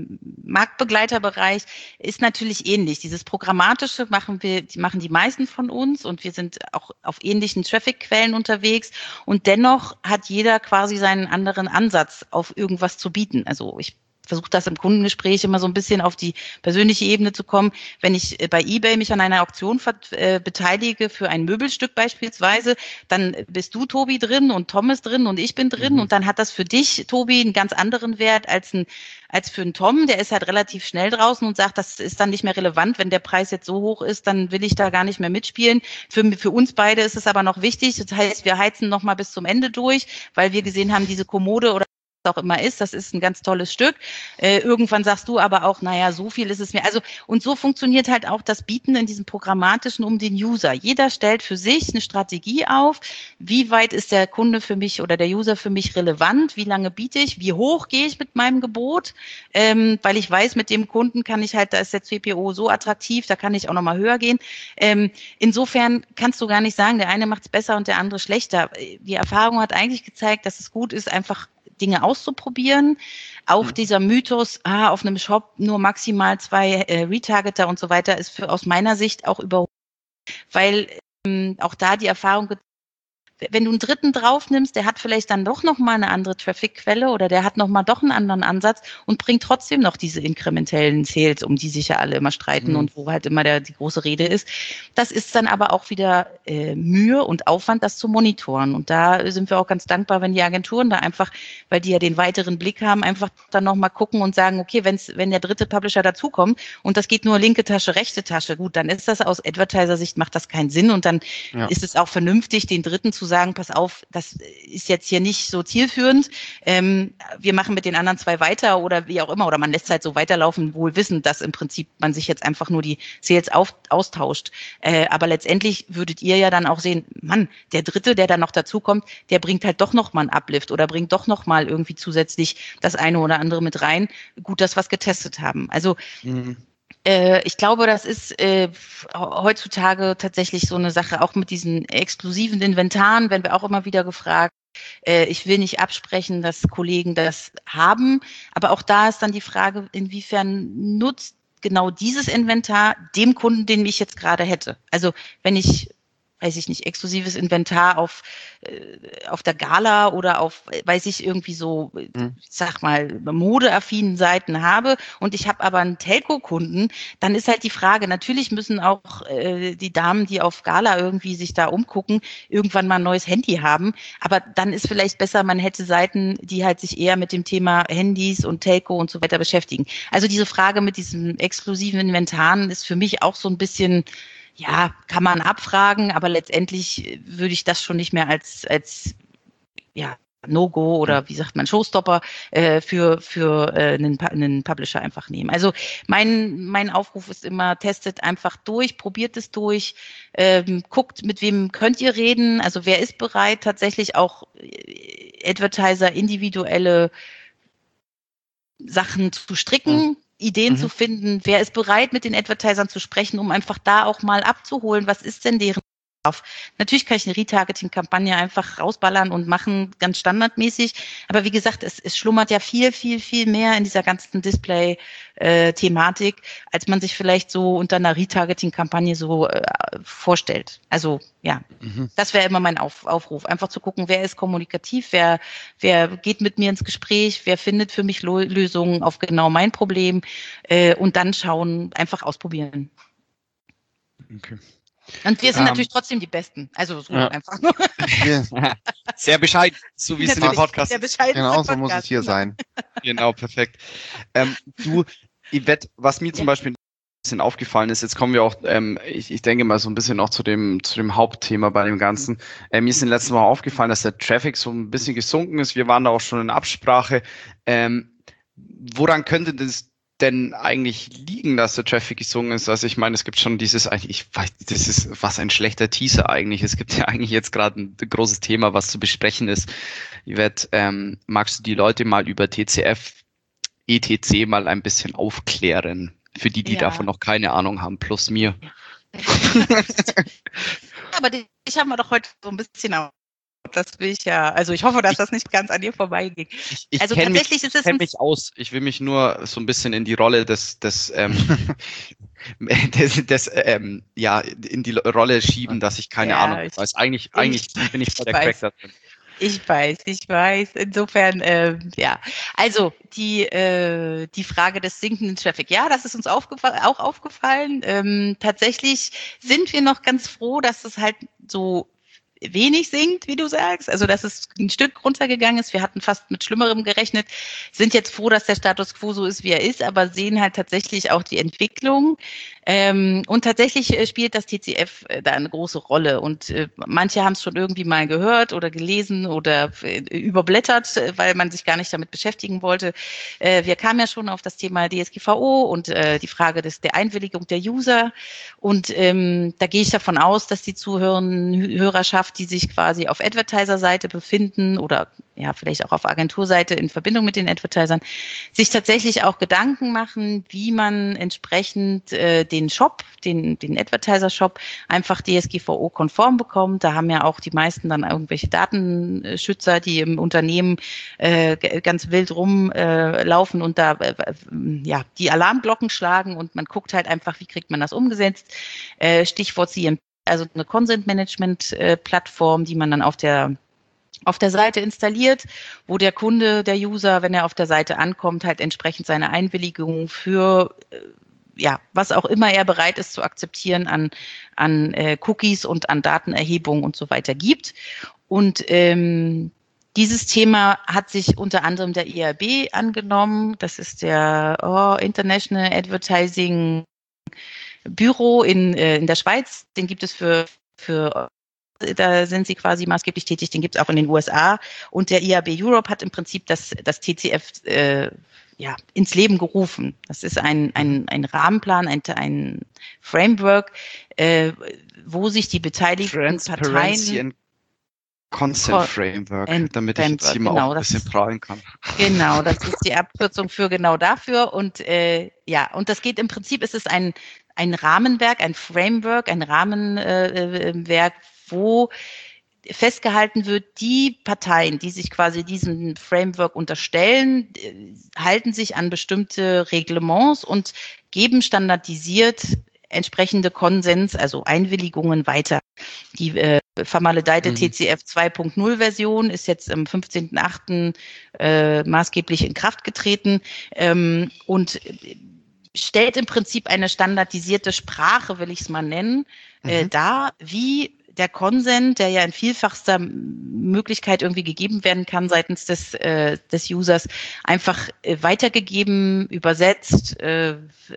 Marktbegleiterbereich ist natürlich ähnlich. Dieses Programmatische machen wir, die machen die meisten von uns und wir sind auch auf ähnlichen Traffic-Quellen unterwegs und dennoch hat jeder quasi seinen anderen Ansatz, auf irgendwas zu bieten. Also ich versuche das im Kundengespräch immer so ein bisschen auf die persönliche Ebene zu kommen. Wenn ich bei eBay mich an einer Auktion äh, beteilige für ein Möbelstück beispielsweise, dann bist du, Tobi, drin und Tom ist drin und ich bin drin mhm. und dann hat das für dich, Tobi, einen ganz anderen Wert als ein als für einen Tom. Der ist halt relativ schnell draußen und sagt, das ist dann nicht mehr relevant. Wenn der Preis jetzt so hoch ist, dann will ich da gar nicht mehr mitspielen. Für, für uns beide ist es aber noch wichtig. Das heißt, wir heizen noch mal bis zum Ende durch, weil wir gesehen haben, diese Kommode oder auch immer ist, das ist ein ganz tolles Stück. Äh, irgendwann sagst du aber auch, naja, so viel ist es mir. Also, und so funktioniert halt auch das Bieten in diesem Programmatischen um den User. Jeder stellt für sich eine Strategie auf. Wie weit ist der Kunde für mich oder der User für mich relevant? Wie lange biete ich? Wie hoch gehe ich mit meinem Gebot? Ähm, weil ich weiß, mit dem Kunden kann ich halt, da ist der C P O so attraktiv, da kann ich auch nochmal höher gehen. Ähm, insofern kannst du gar nicht sagen, der eine macht es besser und der andere schlechter. Die Erfahrung hat eigentlich gezeigt, dass es gut ist, einfach Dinge auszuprobieren. Auch mhm. dieser Mythos, ah, auf einem Shop nur maximal zwei äh, Retargeter und so weiter, ist für, aus meiner Sicht auch überholt, weil ähm, auch da die Erfahrung, wenn du einen Dritten drauf nimmst, der hat vielleicht dann doch nochmal eine andere Traffic-Quelle oder der hat nochmal doch einen anderen Ansatz und bringt trotzdem noch diese inkrementellen Sales, um die sich ja alle immer streiten mhm. und wo halt immer der, die große Rede ist. Das ist dann aber auch wieder äh, Mühe und Aufwand, das zu monitoren. Und da sind wir auch ganz dankbar, wenn die Agenturen da einfach, weil die ja den weiteren Blick haben, einfach dann nochmal gucken und sagen, okay, wenn's, wenn der dritte Publisher dazukommt und das geht nur linke Tasche, rechte Tasche, gut, dann ist das aus Advertiser-Sicht, macht das keinen Sinn und dann ja. ist es auch vernünftig, den dritten zu sagen, pass auf, das ist jetzt hier nicht so zielführend, ähm, wir machen mit den anderen zwei weiter oder wie auch immer, oder man lässt es halt so weiterlaufen, wohl wissend, dass im Prinzip man sich jetzt einfach nur die Sales auf, austauscht. Äh, aber letztendlich würdet ihr ja dann auch sehen, Mann, der Dritte, der dann noch dazukommt, der bringt halt doch nochmal einen Uplift oder bringt doch nochmal irgendwie zusätzlich das eine oder andere mit rein. Gut, dass wir es getestet haben. Also mhm. Ich glaube, das ist äh, heutzutage tatsächlich so eine Sache, auch mit diesen exklusiven Inventaren, werden wir auch immer wieder gefragt. Äh, ich will nicht absprechen, dass Kollegen das haben, aber auch da ist dann die Frage, inwiefern nutzt genau dieses Inventar dem Kunden, den ich jetzt gerade hätte. Also wenn ich weiß ich nicht, exklusives Inventar auf, äh, auf der Gala oder auf, weiß ich, irgendwie so, mhm. ich sag mal, modeaffinen Seiten habe und ich habe aber einen Telco-Kunden, dann ist halt die Frage, natürlich müssen auch äh, die Damen, die auf Gala irgendwie sich da umgucken, irgendwann mal ein neues Handy haben, aber dann ist vielleicht besser, man hätte Seiten, die halt sich eher mit dem Thema Handys und Telco und so weiter beschäftigen. Also diese Frage mit diesen exklusiven Inventaren ist für mich auch so ein bisschen, ja, kann man abfragen, aber letztendlich würde ich das schon nicht mehr als, als ja, No-Go oder wie sagt man, Showstopper äh, für, für äh, einen, einen Publisher einfach nehmen. Also mein, mein Aufruf ist immer, testet einfach durch, probiert es durch, ähm, guckt, mit wem könnt ihr reden, also wer ist bereit, tatsächlich auch Advertiser individuelle Sachen zu stricken, mhm. Ideen mhm. zu finden, wer ist bereit, mit den Advertisern zu sprechen, um einfach da auch mal abzuholen, was ist denn deren Bedarf. Natürlich kann ich eine Retargeting-Kampagne einfach rausballern und machen, ganz standardmäßig, aber wie gesagt, es, es schlummert ja viel, viel, viel mehr in dieser ganzen Display-Thematik, als man sich vielleicht so unter einer Retargeting-Kampagne so äh, vorstellt. Also ja, mhm. das wäre immer mein Auf, Aufruf, einfach zu gucken, wer ist kommunikativ, wer, wer geht mit mir ins Gespräch, wer findet für mich Lo- Lösungen auf genau mein Problem äh, und dann schauen, einfach ausprobieren. Okay. Und wir sind um, natürlich trotzdem die Besten. Also so ja. einfach nur. Sehr bescheiden, so wie es in dem Podcast ist. Genau, so muss es hier sein. Genau, perfekt. Ähm, du, Yvette, was mir zum ja. Beispiel ein bisschen aufgefallen ist, jetzt kommen wir auch, ähm, ich, ich denke mal so ein bisschen noch zu dem, zu dem Hauptthema bei dem Ganzen. Ähm, mir ist in letzten Mal aufgefallen, dass der Traffic so ein bisschen gesunken ist. Wir waren da auch schon in Absprache. Ähm, woran könnte das denn eigentlich liegen, dass der Traffic gesungen ist? Also ich meine, es gibt schon dieses, ich weiß, das ist was ein schlechter Teaser eigentlich. Es gibt ja eigentlich jetzt gerade ein großes Thema, was zu besprechen ist. Yvette, ähm, magst du die Leute mal über T C F, E T C mal ein bisschen aufklären? Für die, die ja. davon noch keine Ahnung haben, plus mir. Aber ich habe mir doch heute so ein bisschen das will ich ja, also ich hoffe, dass das nicht ganz an dir vorbeiging. Ich, ich Also kenne mich, tatsächlich ist ich es kenn ein- mich aus. Ich will mich nur so ein bisschen in die Rolle des, des, ähm, des, des ähm, ja, in die Rolle schieben, dass ich keine Ja, Ahnung ich- weiß. Eigentlich, ich- eigentlich bin ich voll der ich Crack weiß. da drin. Ich weiß, ich weiß. Insofern, äh, ja. Also die, äh, die Frage des sinkenden Traffic. Ja, das ist uns aufgefa- auch aufgefallen. Ähm, tatsächlich sind wir noch ganz froh, dass es halt so wenig sinkt, wie du sagst. Also, dass es ein Stück runtergegangen ist. Wir hatten fast mit Schlimmerem gerechnet. Sind jetzt froh, dass der Status quo so ist, wie er ist, aber sehen halt tatsächlich auch die Entwicklung. Ähm, und tatsächlich äh, spielt das T C F äh, da eine große Rolle. Und äh, manche haben es schon irgendwie mal gehört oder gelesen oder äh, überblättert, äh, weil man sich gar nicht damit beschäftigen wollte. Äh, wir kamen ja schon auf das Thema D S G V O und äh, die Frage des, der Einwilligung der User. Und ähm, da gehe ich davon aus, dass die Zuhörenden, Hörerschaft, die sich quasi auf Advertiser-Seite befinden oder ja vielleicht auch auf Agenturseite in Verbindung mit den Advertisern, sich tatsächlich auch Gedanken machen, wie man entsprechend äh, den Shop, den, den Advertiser-Shop einfach D S G V O-konform bekommt. Da haben ja auch die meisten dann irgendwelche Datenschützer, die im Unternehmen äh, ganz wild rumlaufen äh, und da äh, ja die Alarmglocken schlagen und man guckt halt einfach, wie kriegt man das umgesetzt. Äh, Stichwort C M P, also eine Consent-Management-Plattform, die man dann auf der auf der Seite installiert, wo der Kunde, der User, wenn er auf der Seite ankommt, halt entsprechend seine Einwilligung für äh, ja, was auch immer er bereit ist zu akzeptieren an, an äh, Cookies und an Datenerhebung und so weiter gibt. Und ähm, dieses Thema hat sich unter anderem der I A B angenommen. Das ist der oh, International Advertising Büro in, äh, in der Schweiz. Den gibt es für, für da sind sie quasi maßgeblich tätig, den gibt es auch in den U S A. Und der I A B Europe hat im Prinzip das, das T C F äh, ja, ins Leben gerufen. Das ist ein, ein, ein Rahmenplan, ein, ein Framework, äh, wo sich die beteiligten Transparency Parteien... and Consent Framework, and damit ich jetzt hier mal genau, auch ein bisschen das, prahlen kann. Genau, das ist die Abkürzung für genau dafür. Und äh, ja, und das geht im Prinzip, ist es ein, ein Rahmenwerk, ein Framework, ein Rahmenwerk, äh, wo festgehalten wird, die Parteien, die sich quasi diesem Framework unterstellen, äh, halten sich an bestimmte Reglements und geben standardisiert entsprechende Konsens, also Einwilligungen weiter. Die äh, vermaledeite mhm. T C F zwei Punkt null Version ist jetzt am fünfzehnten achten äh, maßgeblich in Kraft getreten ähm, und stellt im Prinzip eine standardisierte Sprache, will ich es mal nennen, mhm. äh, dar, wie der Consent, der ja in vielfachster Möglichkeit irgendwie gegeben werden kann seitens des, äh, des Users, einfach äh, weitergegeben, übersetzt, äh,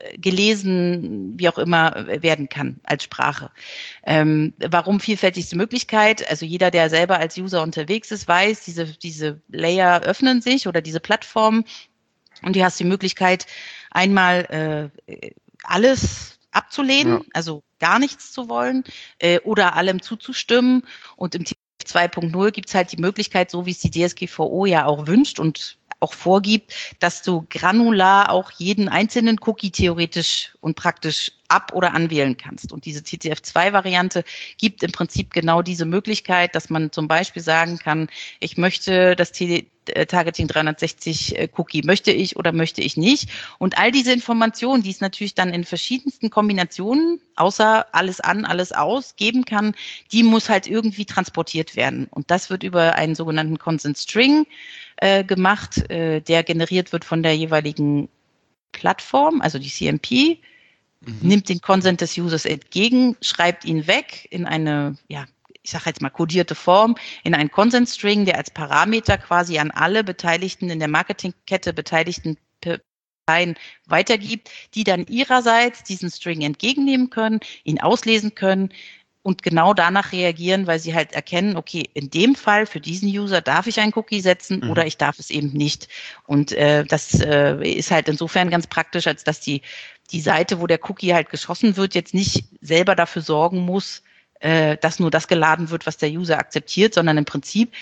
gelesen, wie auch immer werden kann als Sprache. Ähm, warum vielfältigste Möglichkeit? Also jeder, der selber als User unterwegs ist, weiß, diese, diese Layer öffnen sich oder diese Plattformen und du hast die Möglichkeit, einmal äh, alles abzulehnen, ja. also gar nichts zu wollen äh, oder allem zuzustimmen. Und im T C F zwei Punkt null gibt es halt die Möglichkeit, so wie es die D S G V O ja auch wünscht und auch vorgibt, dass du granular auch jeden einzelnen Cookie theoretisch und praktisch ab- oder anwählen kannst. Und diese T C F zwei Variante gibt im Prinzip genau diese Möglichkeit, dass man zum Beispiel sagen kann, ich möchte das T Targeting dreihundertsechzig Cookie, möchte ich oder möchte ich nicht. Und all diese Informationen, die es natürlich dann in verschiedensten Kombinationen, außer alles an, alles aus, geben kann, die muss halt irgendwie transportiert werden. Und das wird über einen sogenannten Consent String äh, gemacht, äh, der generiert wird von der jeweiligen Plattform, also die C M P, mhm. nimmt den Consent des Users entgegen, schreibt ihn weg in eine, ja, ich sage jetzt mal kodierte Form, in einen Consent String, der als Parameter quasi an alle Beteiligten in der Marketingkette beteiligten Parteien weitergibt, die dann ihrerseits diesen String entgegennehmen können, ihn auslesen können und genau danach reagieren, weil sie halt erkennen, okay, in dem Fall für diesen User darf ich einen Cookie setzen mhm. oder ich darf es eben nicht. Und äh, das äh, ist halt insofern ganz praktisch, als dass die, die Seite, wo der Cookie halt geschossen wird, jetzt nicht selber dafür sorgen muss, äh, dass nur das geladen wird, was der User akzeptiert, sondern im Prinzip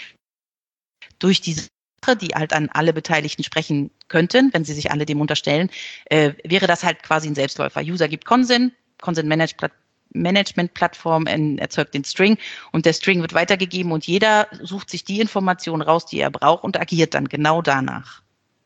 durch diese Sache, die halt an alle Beteiligten sprechen könnten, wenn sie sich alle dem unterstellen, äh, wäre das halt quasi ein Selbstläufer. User gibt Consent, Consent Management Management-Plattform erzeugt den String und der String wird weitergegeben und jeder sucht sich die Informationen raus, die er braucht und agiert dann genau danach.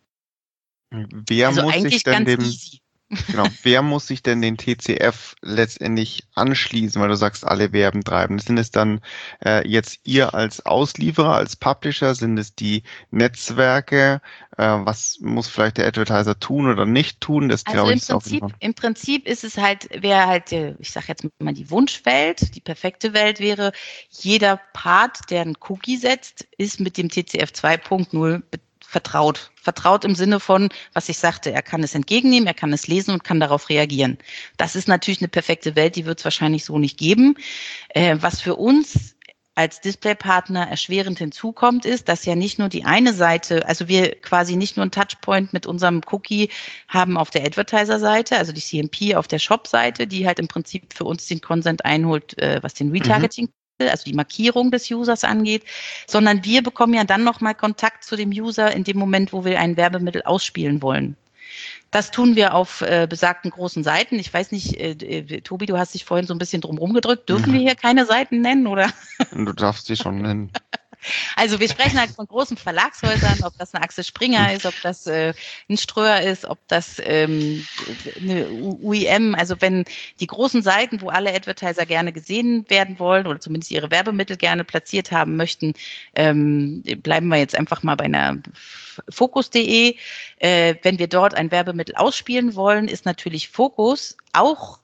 Wer also muss eigentlich sich denn ganz dem, easy. genau, wer muss sich denn den T C F letztendlich anschließen, weil du sagst, alle Werben treiben? Sind es dann äh, jetzt ihr als Auslieferer, als Publisher? Sind es die Netzwerke? Äh, was muss vielleicht der Advertiser tun oder nicht tun? Das Also glaube im ich ist auf jeden Prinzip, Fall. im Prinzip ist es halt, wäre halt, äh, ich sage jetzt mal die Wunschwelt, die perfekte Welt wäre, jeder Part, der einen Cookie setzt, ist mit dem T C F zwei Punkt null vertraut. Vertraut im Sinne von, was ich sagte, er kann es entgegennehmen, er kann es lesen und kann darauf reagieren. Das ist natürlich eine perfekte Welt, die wird es wahrscheinlich so nicht geben. Äh, was für uns als Displaypartner erschwerend hinzukommt, ist, dass ja nicht nur die eine Seite, also wir quasi nicht nur einen Touchpoint mit unserem Cookie haben auf der Advertiser-Seite, also die C M P auf der Shop-Seite, die halt im Prinzip für uns den Consent einholt, äh, was den Retargeting, mhm. also die Markierung des Users angeht, sondern wir bekommen ja dann nochmal Kontakt zu dem User in dem Moment, wo wir ein Werbemittel ausspielen wollen. Das tun wir auf äh, besagten großen Seiten. Ich weiß nicht, äh, äh, Tobi, du hast dich vorhin so ein bisschen drum rumgedrückt. Dürfen wir hier keine Seiten nennen, oder? Du darfst sie schon nennen. Also wir sprechen halt von großen Verlagshäusern, ob das eine Axel Springer ist, ob das äh, ein Ströer ist, ob das ähm, eine U I M, also wenn die großen Seiten, wo alle Advertiser gerne gesehen werden wollen oder zumindest ihre Werbemittel gerne platziert haben möchten, ähm, bleiben wir jetzt einfach mal bei einer Focus punkt de. Äh, wenn wir dort ein Werbemittel ausspielen wollen, ist natürlich Focus auch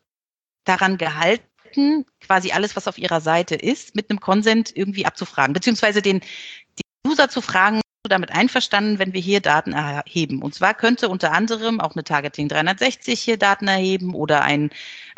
daran gehalten, quasi alles, was auf ihrer Seite ist, mit einem Consent irgendwie abzufragen, beziehungsweise den, den User zu fragen, bist du damit einverstanden, wenn wir hier Daten erheben? Und zwar könnte unter anderem auch eine Targeting dreihundertsechzig hier Daten erheben oder ein,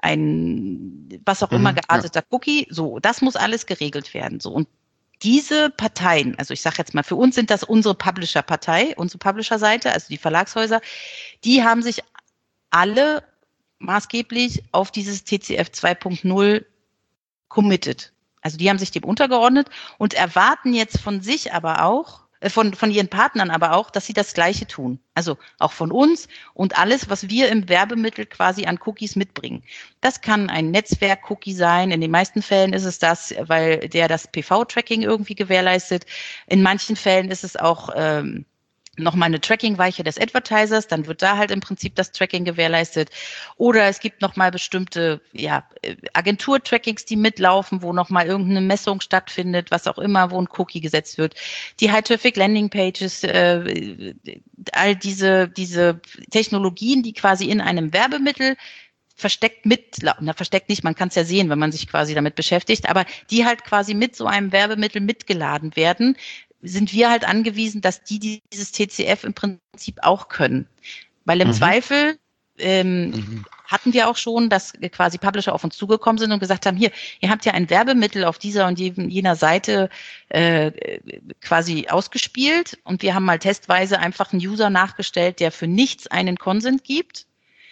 ein was auch immer Mhm, gearteter ja. Cookie. So, das muss alles geregelt werden. So, und diese Parteien, also ich sage jetzt mal, für uns sind das unsere Publisher-Partei, unsere Publisher-Seite, also die Verlagshäuser, die haben sich alle maßgeblich auf dieses T C F zwei Punkt null committed. Also die haben sich dem untergeordnet und erwarten jetzt von sich aber auch, äh, von, von ihren Partnern aber auch, dass sie das Gleiche tun. Also auch von uns und alles, was wir im Werbemittel quasi an Cookies mitbringen. Das kann ein Netzwerk-Cookie sein. In den meisten Fällen ist es das, weil der das P V-Tracking irgendwie gewährleistet. In manchen Fällen ist es auch ähm, nochmal eine Tracking-Weiche des Advertisers, dann wird da halt im Prinzip das Tracking gewährleistet. Oder es gibt nochmal bestimmte ja, Agentur-Trackings, die mitlaufen, wo nochmal irgendeine Messung stattfindet, was auch immer, wo ein Cookie gesetzt wird. Die High-Traffic-Landing-Pages, äh, all diese, diese Technologien, die quasi in einem Werbemittel versteckt mit, na, versteckt nicht, man kann es ja sehen, wenn man sich quasi damit beschäftigt, aber die halt quasi mit so einem Werbemittel mitgeladen werden, sind wir halt angewiesen, dass die dieses T C F im Prinzip auch können. Weil im mhm. Zweifel ähm, mhm. hatten wir auch schon, dass quasi Publisher auf uns zugekommen sind und gesagt haben, hier, ihr habt ja ein Werbemittel auf dieser und jener Seite äh, quasi ausgespielt und wir haben mal testweise einfach einen User nachgestellt, der für nichts einen Consent gibt.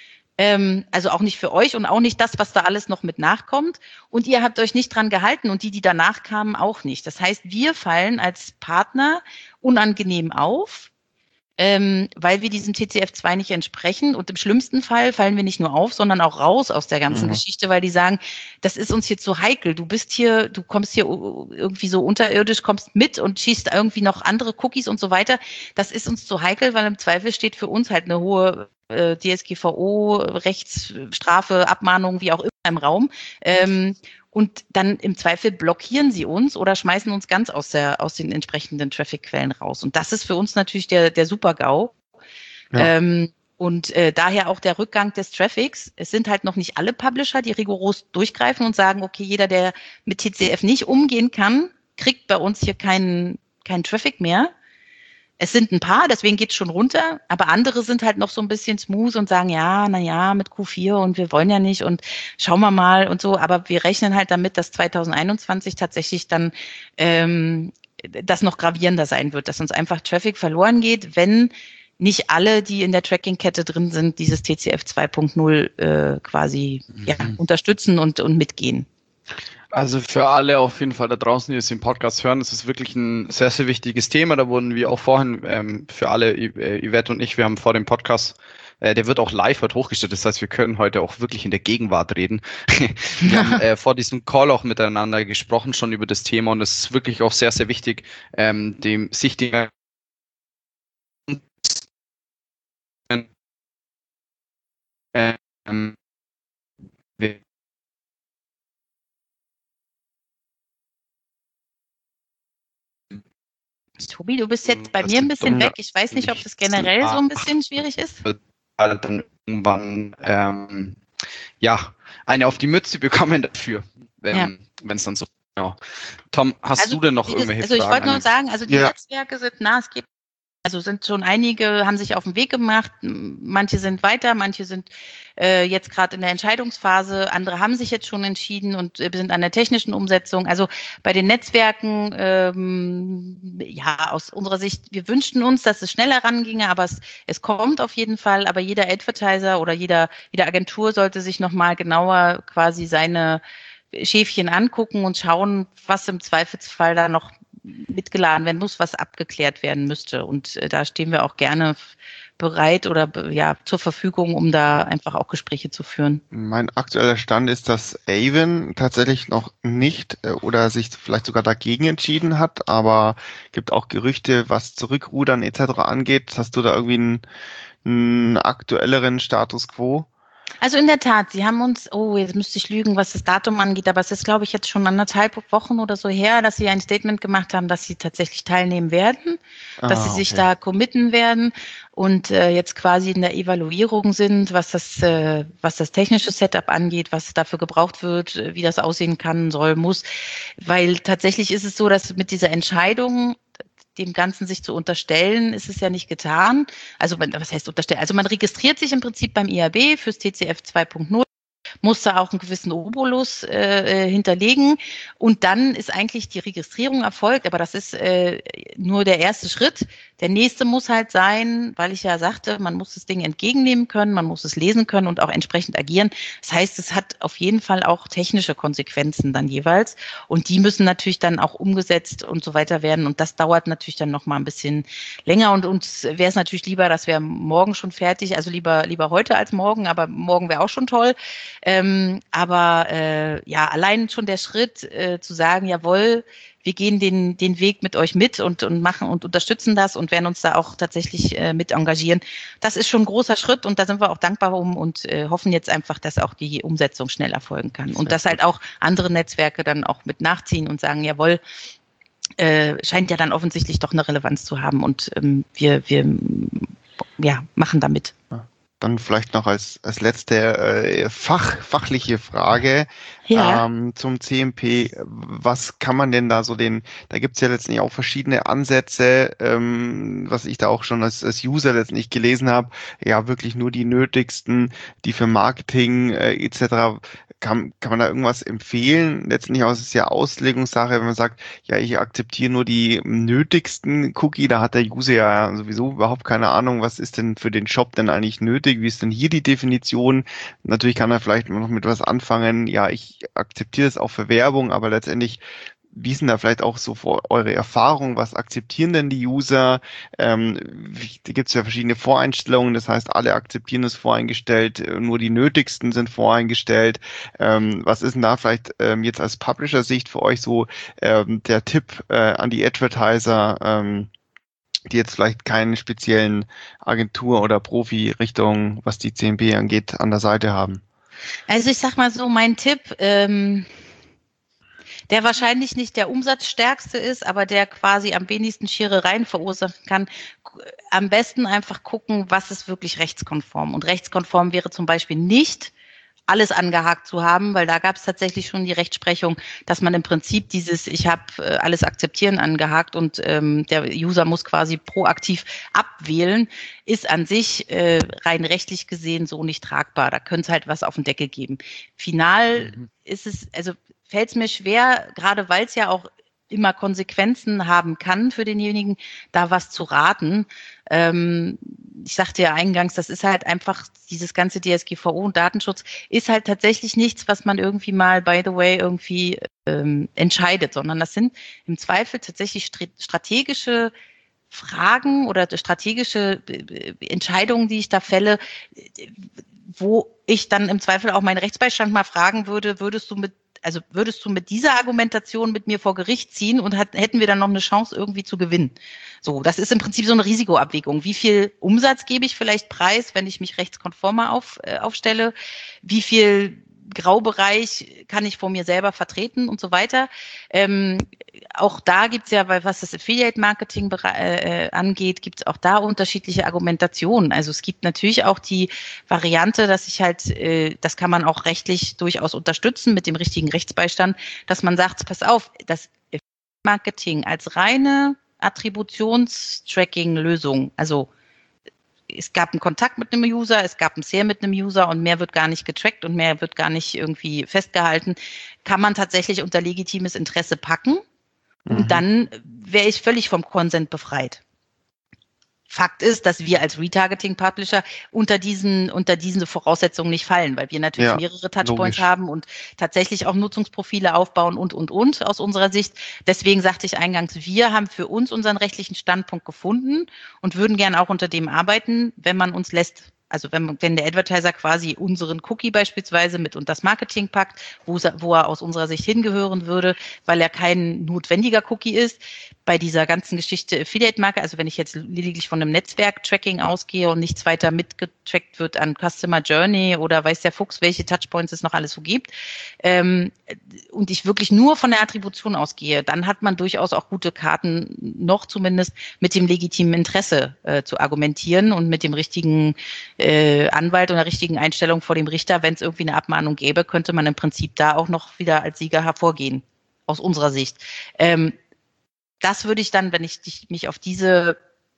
Also auch nicht für euch und auch nicht das, was da alles noch mit nachkommt. Und ihr habt euch nicht dran gehalten und die, die danach kamen, auch nicht. Das heißt, wir fallen als Partner unangenehm auf, ähm, weil wir diesem T C F zwei nicht entsprechen. Und im schlimmsten Fall fallen wir nicht nur auf, sondern auch raus aus der ganzen mhm. Geschichte, weil die sagen, das ist uns hier zu heikel. Du bist hier, du kommst hier irgendwie so unterirdisch, kommst mit und schießt irgendwie noch andere Cookies und so weiter. Das ist uns zu heikel, weil im Zweifel steht für uns halt eine hohe D S G V O, Rechtsstrafe, Abmahnung, wie auch immer im Raum. Ähm, und dann im Zweifel blockieren sie uns oder schmeißen uns ganz aus der aus den entsprechenden Traffic-Quellen raus. Und das ist für uns natürlich der der Super-GAU. Ja. Ähm, und äh, daher auch der Rückgang des Traffics. Es sind halt noch nicht alle Publisher, die rigoros durchgreifen und sagen, okay, jeder, der mit T C F nicht umgehen kann, kriegt bei uns hier keinen keinen Traffic mehr. Es sind ein paar, deswegen geht's schon runter, aber andere sind halt noch so ein bisschen smooth und sagen, ja, na ja, mit Q vier und wir wollen ja nicht und schauen wir mal und so, aber wir rechnen halt damit, dass zwanzig einundzwanzig tatsächlich dann ähm, das noch gravierender sein wird, dass uns einfach Traffic verloren geht, wenn nicht alle, die in der Tracking-Kette drin sind, dieses T C F zwei Punkt null äh, quasi mhm. ja, unterstützen und, und mitgehen. Also für alle auf jeden Fall da draußen, die es im Podcast hören, das ist wirklich ein sehr, sehr wichtiges Thema. Da wurden wir auch vorhin ähm, für alle, äh, Yvette und ich, wir haben vor dem Podcast, äh, der wird auch live heute hochgestellt. Das heißt, wir können heute auch wirklich in der Gegenwart reden. Wir haben äh, vor diesem Call auch miteinander gesprochen schon über das Thema und es ist wirklich auch sehr, sehr wichtig, ähm, dem sich dem ähm, wir Tobi, du bist jetzt bei das mir ein bisschen Dumme weg. Ich weiß nicht, ob das nicht generell so ein nach- bisschen schwierig ist. wird halt dann irgendwann ähm, ja eine auf die Mütze bekommen dafür, wenn wenn es dann so genau. Tom, hast Also, du denn noch wie gesagt, irgendwelche also ich Fragen? wollte nur an- sagen, also die Ja. Netzwerke sind maßgeblich, also sind schon einige, haben sich auf den Weg gemacht, M- manche sind weiter, manche sind äh, jetzt gerade in der Entscheidungsphase, andere haben sich jetzt schon entschieden und äh, sind an der technischen Umsetzung. Also bei den Netzwerken, ähm, ja, aus unserer Sicht, wir wünschten uns, dass es schneller ranginge, aber es, es kommt auf jeden Fall. Aber jeder Advertiser oder jeder, jede Agentur sollte sich nochmal genauer quasi seine Schäfchen angucken und schauen, was im Zweifelsfall da noch mitgeladen werden muss, was abgeklärt werden müsste. Und äh, da stehen wir auch gerne bereit oder be- ja zur Verfügung, um da einfach auch Gespräche zu führen. Mein aktueller Stand ist, dass Avon tatsächlich noch nicht äh, oder sich vielleicht sogar dagegen entschieden hat, aber gibt auch Gerüchte, was Zurückrudern et cetera angeht. Hast du da irgendwie einen, einen aktuelleren Status quo? Also in der Tat, Sie haben uns, oh, jetzt müsste ich lügen, was das Datum angeht, aber es ist, glaube ich, jetzt schon anderthalb Wochen oder so her, dass Sie ein Statement gemacht haben, dass Sie tatsächlich teilnehmen werden, dass Sie Ah, sich okay. da committen werden und äh, jetzt quasi in der Evaluierung sind, was das, äh, was das technische Setup angeht, was dafür gebraucht wird, äh, wie das aussehen kann, soll, muss. Weil tatsächlich ist es so, dass mit dieser Entscheidung, dem Ganzen sich zu unterstellen, ist es ja nicht getan. Also man, was heißt unterstellen? Also man registriert sich im Prinzip beim I A B fürs T C F zwei Punkt null, muss da auch einen gewissen Obolus äh, hinterlegen und dann ist eigentlich die Registrierung erfolgt, aber das ist äh, nur der erste Schritt. Der nächste muss halt sein, weil ich ja sagte, man muss das Ding entgegennehmen können, man muss es lesen können und auch entsprechend agieren. Das heißt, es hat auf jeden Fall auch technische Konsequenzen dann jeweils und die müssen natürlich dann auch umgesetzt und so weiter werden und das dauert natürlich dann noch mal ein bisschen länger und uns wäre es natürlich lieber, dass wir morgen schon fertig, also lieber lieber heute als morgen, aber morgen wäre auch schon toll. Ähm, aber äh, ja, allein schon der Schritt äh, zu sagen, jawohl, wir gehen den, den Weg mit euch mit und, und machen und unterstützen das und werden uns da auch tatsächlich äh, mit engagieren. Das ist schon ein großer Schritt und da sind wir auch dankbar um und äh, hoffen jetzt einfach, dass auch die Umsetzung schnell erfolgen kann. Und dass halt auch andere Netzwerke dann auch mit nachziehen und sagen, jawohl, äh, scheint ja dann offensichtlich doch eine Relevanz zu haben und ähm, wir, wir ja, machen da mit. Dann vielleicht noch als, als letzte äh, Fach, fachliche Frage Ja. ähm, zum C M P. Was kann man denn da so den, da gibt es ja letztendlich auch verschiedene Ansätze, ähm, was ich da auch schon als, als User letztendlich gelesen habe, ja wirklich nur die nötigsten, die für Marketing äh, et cetera. Kann, kann man da irgendwas empfehlen? Letztendlich auch ist es ja Auslegungssache, wenn man sagt, ja, ich akzeptiere nur die nötigsten Cookie, da hat der User ja sowieso überhaupt keine Ahnung, was ist denn für den Shop denn eigentlich nötig, wie ist denn hier die Definition? Natürlich kann er vielleicht noch mit was anfangen, ja, ich akzeptiere es auch für Werbung, aber letztendlich, wie sind da vielleicht auch so eure Erfahrungen? Was akzeptieren denn die User? Ähm, da gibt es ja verschiedene Voreinstellungen, das heißt, alle akzeptieren es voreingestellt, nur die nötigsten sind voreingestellt. Ähm, was ist denn da vielleicht ähm, jetzt aus Publisher-Sicht für euch so ähm, der Tipp äh, an die Advertiser, ähm, die jetzt vielleicht keine speziellen Agentur- oder Profi-Richtung, was die C M P angeht, an der Seite haben? Also ich sag mal so, mein Tipp, ähm, der wahrscheinlich nicht der umsatzstärkste ist, aber der quasi am wenigsten Scherereien verursachen kann, am besten einfach gucken, was ist wirklich rechtskonform. Und rechtskonform wäre zum Beispiel nicht, alles angehakt zu haben, weil da gab es tatsächlich schon die Rechtsprechung, dass man im Prinzip dieses ich habe äh, alles akzeptieren angehakt und ähm, der User muss quasi proaktiv abwählen, ist an sich äh, rein rechtlich gesehen so nicht tragbar. Da könnte es halt was auf den Deckel geben. Final mhm. ist es, also fällt es mir schwer, gerade weil es ja auch immer Konsequenzen haben kann für denjenigen, da was zu raten. Ähm, ich sagte ja eingangs, das ist halt einfach, dieses ganze D S G V O und Datenschutz ist halt tatsächlich nichts, was man irgendwie mal, by the way, irgendwie ähm, entscheidet, sondern das sind im Zweifel tatsächlich strategische Fragen oder strategische Entscheidungen, die ich da fälle, wo ich dann im Zweifel auch meinen Rechtsbeistand mal fragen würde, würdest du mit, also würdest du mit dieser Argumentation mit mir vor Gericht ziehen und hat, hätten wir dann noch eine Chance irgendwie zu gewinnen? So, das ist im Prinzip so eine Risikoabwägung. Wie viel Umsatz gebe ich vielleicht preis, wenn ich mich rechtskonformer auf, äh, aufstelle? Wie viel Graubereich kann ich vor mir selber vertreten und so weiter. Ähm, auch da gibt's ja, weil was das Affiliate-Marketing äh, angeht, gibt's auch da unterschiedliche Argumentationen. Also es gibt natürlich auch die Variante, dass ich halt, äh, das kann man auch rechtlich durchaus unterstützen mit dem richtigen Rechtsbeistand, dass man sagt, pass auf, das Marketing als reine Attributions-Tracking-Lösung, also es gab einen Kontakt mit einem User, es gab ein Share mit einem User und mehr wird gar nicht getrackt und mehr wird gar nicht irgendwie festgehalten, kann man tatsächlich unter legitimes Interesse packen und mhm. dann wäre ich völlig vom Consent befreit. Fakt ist, dass wir als Retargeting-Publisher unter diesen, unter diese Voraussetzungen nicht fallen, weil wir natürlich ja, mehrere Touchpoints logisch. haben und tatsächlich auch Nutzungsprofile aufbauen und, und, und aus unserer Sicht. Deswegen sagte ich eingangs, wir haben für uns unseren rechtlichen Standpunkt gefunden und würden gerne auch unter dem arbeiten, wenn man uns lässt. Also wenn, wenn der Advertiser quasi unseren Cookie beispielsweise mit unter das Marketing packt, wo, wo er aus unserer Sicht hingehören würde, weil er kein notwendiger Cookie ist. Bei dieser ganzen Geschichte Affiliate-Marke, also wenn ich jetzt lediglich von einem Netzwerk-Tracking ausgehe und nichts weiter mitgetrackt wird an Customer Journey oder weiß der Fuchs, welche Touchpoints es noch alles so gibt, ähm, und ich wirklich nur von der Attribution ausgehe, dann hat man durchaus auch gute Karten, noch zumindest mit dem legitimen Interesse äh, zu argumentieren und mit dem richtigen äh, Anwalt und der richtigen Einstellung vor dem Richter. Wenn es irgendwie eine Abmahnung gäbe, könnte man im Prinzip da auch noch wieder als Sieger hervorgehen, aus unserer Sicht. Ähm, Das würde ich dann, wenn ich mich auf diese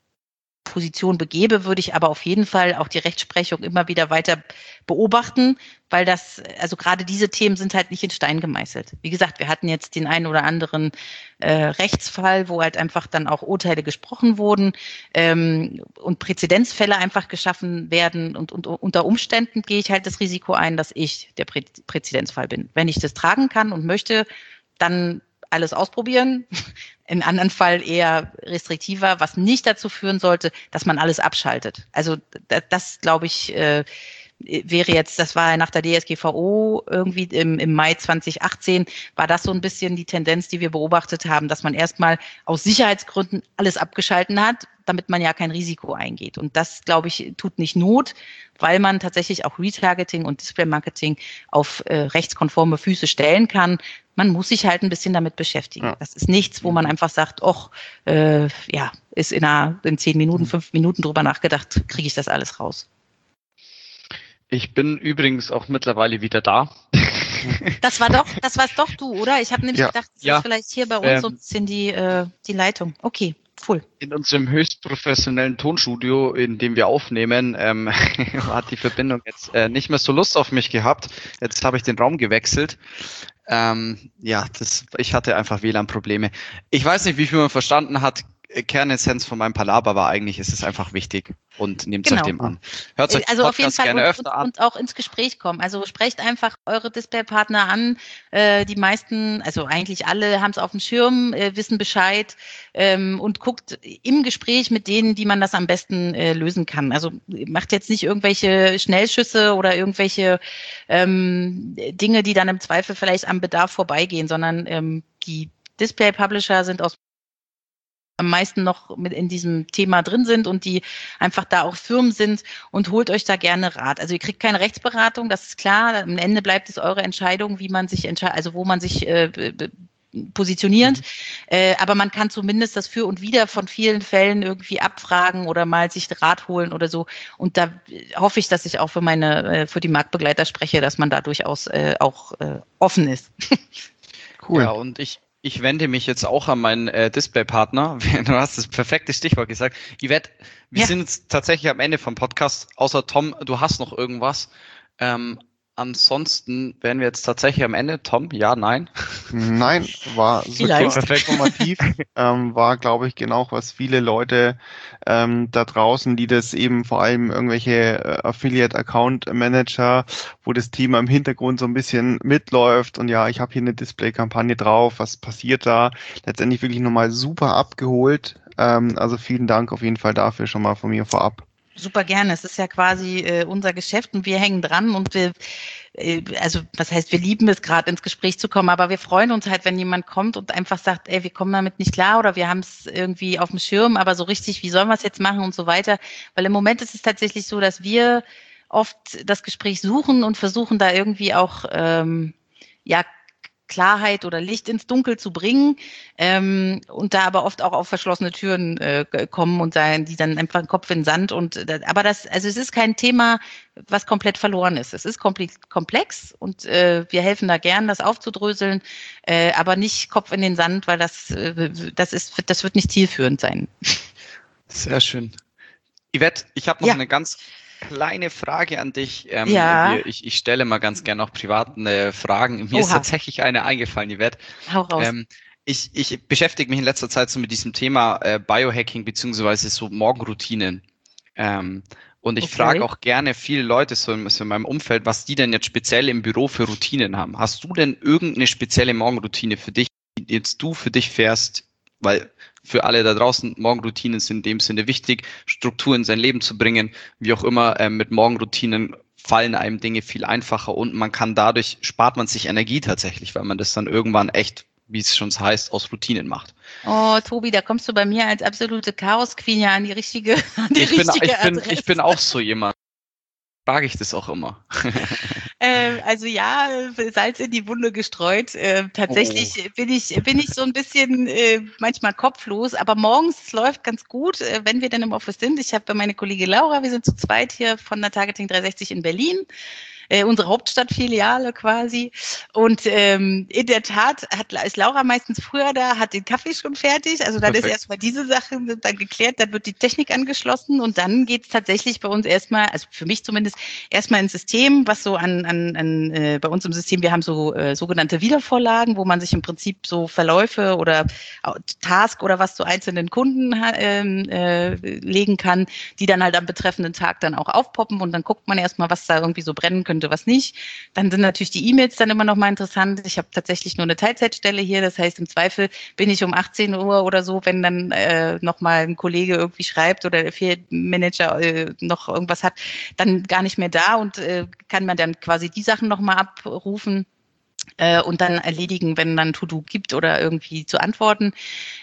Position begebe, würde ich aber auf jeden Fall auch die Rechtsprechung immer wieder weiter beobachten, weil das, also gerade diese Themen sind halt nicht in Stein gemeißelt. Wie gesagt, wir hatten jetzt den einen oder anderen äh, Rechtsfall, wo halt einfach dann auch Urteile gesprochen wurden ähm, und Präzedenzfälle einfach geschaffen werden und, und unter Umständen gehe ich halt das Risiko ein, dass ich der Prä- Präzedenzfall bin. Wenn ich das tragen kann und möchte, dann alles ausprobieren, in anderen Fall eher restriktiver, was nicht dazu führen sollte, dass man alles abschaltet. Also das, das glaube ich, äh, wäre jetzt, das war nach der D S G V O irgendwie im, im Mai zwanzig achtzehn, war das so ein bisschen die Tendenz, die wir beobachtet haben, dass man erstmal aus Sicherheitsgründen alles abgeschalten hat, damit man ja kein Risiko eingeht. Und das, glaube ich, tut nicht Not, weil man tatsächlich auch Retargeting und Display-Marketing auf äh, rechtskonforme Füße stellen kann. Man muss sich halt ein bisschen damit beschäftigen. Ja. Das ist nichts, wo man einfach sagt, och, äh, ja, ist in, einer, in zehn Minuten, fünf Minuten drüber nachgedacht, kriege ich das alles raus. Ich bin übrigens auch mittlerweile wieder da. Das war doch, das war's doch du, oder? Ich habe nämlich ja. gedacht, das ja. ist vielleicht hier bei uns ähm, so ein bisschen die, äh, die Leitung. Okay, cool. In unserem höchst professionellen Tonstudio, in dem wir aufnehmen, ähm, hat die Verbindung jetzt äh, nicht mehr so Lust auf mich gehabt. Jetzt habe ich den Raum gewechselt. Ähm, ja, das, ich hatte einfach W L A N-Probleme. Ich weiß nicht, wie viel man verstanden hat. Kernessenz von meinem Palaber war eigentlich, es ist einfach wichtig und nehmt es genau. euch dem an. Hört euch also Podcast auf jeden Fall gerne und, öfter und, an. Und auch ins Gespräch kommen. Also sprecht einfach eure Displaypartner an. Äh, die meisten, also eigentlich alle, haben es auf dem Schirm, äh, wissen Bescheid ähm, und guckt im Gespräch mit denen, wie man das am besten äh, lösen kann. Also macht jetzt nicht irgendwelche Schnellschüsse oder irgendwelche ähm, Dinge, die dann im Zweifel vielleicht am Bedarf vorbeigehen, sondern ähm, die Display-Publisher sind aus am meisten noch mit in diesem Thema drin sind und die einfach da auch Firmen sind und holt euch da gerne Rat. Also ihr kriegt keine Rechtsberatung, das ist klar. Am Ende bleibt es eure Entscheidung, wie man sich entscheidet, also wo man sich äh, positioniert. Mhm. Äh, aber man kann zumindest das Für und Wider von vielen Fällen irgendwie abfragen oder mal sich Rat holen oder so. Und da hoffe ich, dass ich auch für meine, äh, für die Marktbegleiter spreche, dass man da durchaus äh, auch äh, offen ist. Cool. Ja, und ich Ich wende mich jetzt auch an meinen äh, Displaypartner. Du hast das perfekte Stichwort gesagt. Yvette, wir ja. sind jetzt tatsächlich am Ende vom Podcast. Außer Tom, du hast noch irgendwas. Ähm, ansonsten wären wir jetzt tatsächlich am Ende. Tom, ja, nein? Nein, war super informativ. ähm, war, glaube ich, genau, was viele Leute ähm, da draußen, die das eben vor allem irgendwelche äh, Affiliate-Account-Manager, wo das Thema im Hintergrund so ein bisschen mitläuft und ja, ich habe hier eine Display-Kampagne drauf, was passiert da? Letztendlich wirklich nochmal super abgeholt. Ähm, also vielen Dank auf jeden Fall dafür schon mal von mir vorab. Super gerne. Es ist ja quasi äh, unser Geschäft und wir hängen dran und wir, äh, also was heißt, wir lieben es gerade ins Gespräch zu kommen, aber wir freuen uns halt, wenn jemand kommt und einfach sagt, ey, wir kommen damit nicht klar oder wir haben es irgendwie auf dem Schirm, aber so richtig, wie sollen wir es jetzt machen und so weiter. Weil im Moment ist es tatsächlich so, dass wir oft das Gespräch suchen und versuchen da irgendwie auch, ähm, ja, Klarheit oder Licht ins Dunkel zu bringen ähm, und da aber oft auch auf verschlossene Türen äh, kommen und sagen, die dann einfach den Kopf in den Sand und äh, aber das, also es ist kein Thema, was komplett verloren ist. Es ist komplex und äh, wir helfen da gern, das aufzudröseln, äh, aber nicht Kopf in den Sand, weil das, äh, das ist, das wird nicht zielführend sein. Sehr schön. Yvette, ich habe noch ja. eine ganz kleine Frage an dich. Ähm, ja. wir, ich, ich stelle mal ganz gerne auch privaten äh, Fragen. Mir Oha. ist tatsächlich eine eingefallen, Yvette. Hau raus. Ähm, ich, ich beschäftige mich in letzter Zeit so mit diesem Thema äh, Biohacking beziehungsweise so Morgenroutinen. Ähm, und ich okay. frage auch gerne viele Leute so in, so in meinem Umfeld, was die denn jetzt speziell im Büro für Routinen haben. Hast du denn irgendeine spezielle Morgenroutine für dich, die jetzt du für dich fährst? Weil für alle da draußen, Morgenroutinen sind in dem Sinne wichtig, Struktur in sein Leben zu bringen, wie auch immer, äh, mit Morgenroutinen fallen einem Dinge viel einfacher und man kann dadurch, spart man sich Energie tatsächlich, weil man das dann irgendwann echt, wie es schon heißt, aus Routinen macht. Oh, Tobi, da kommst du bei mir als absolute Chaos-Queen ja an die richtige, an die ich bin, richtige ich bin, Adresse. Ich bin auch so jemand. Frage ich das auch immer. äh, also ja, Salz in die Wunde gestreut. Äh, tatsächlich oh. bin ich bin ich so ein bisschen äh, manchmal kopflos, aber morgens es läuft ganz gut, äh, wenn wir dann im Office sind. Ich habe meine Kollegin Laura, wir sind zu zweit hier von der Targeting dreihundertsechzig in Berlin. Äh, unsere Hauptstadtfiliale quasi. Und ähm, in der Tat hat, ist Laura meistens früher da, hat den Kaffee schon fertig. Also dann Perfekt. Ist erstmal diese Sache dann geklärt, dann wird die Technik angeschlossen und dann geht es tatsächlich bei uns erstmal, also für mich zumindest, erstmal ins System, was so an, an, an äh, bei uns im System, wir haben so äh, sogenannte Wiedervorlagen, wo man sich im Prinzip so Verläufe oder Task oder was zu einzelnen Kunden äh, legen kann, die dann halt am betreffenden Tag dann auch aufpoppen und dann guckt man erstmal, was da irgendwie so brennen könnte, was nicht. Dann sind natürlich die E-Mails dann immer noch mal interessant. Ich habe tatsächlich nur eine Teilzeitstelle hier, das heißt im Zweifel bin ich um achtzehn Uhr oder so, wenn dann äh, noch mal ein Kollege irgendwie schreibt oder der Manager äh, noch irgendwas hat, dann gar nicht mehr da und äh, kann man dann quasi die Sachen noch mal abrufen äh, und dann erledigen, wenn dann To-Do gibt oder irgendwie zu antworten.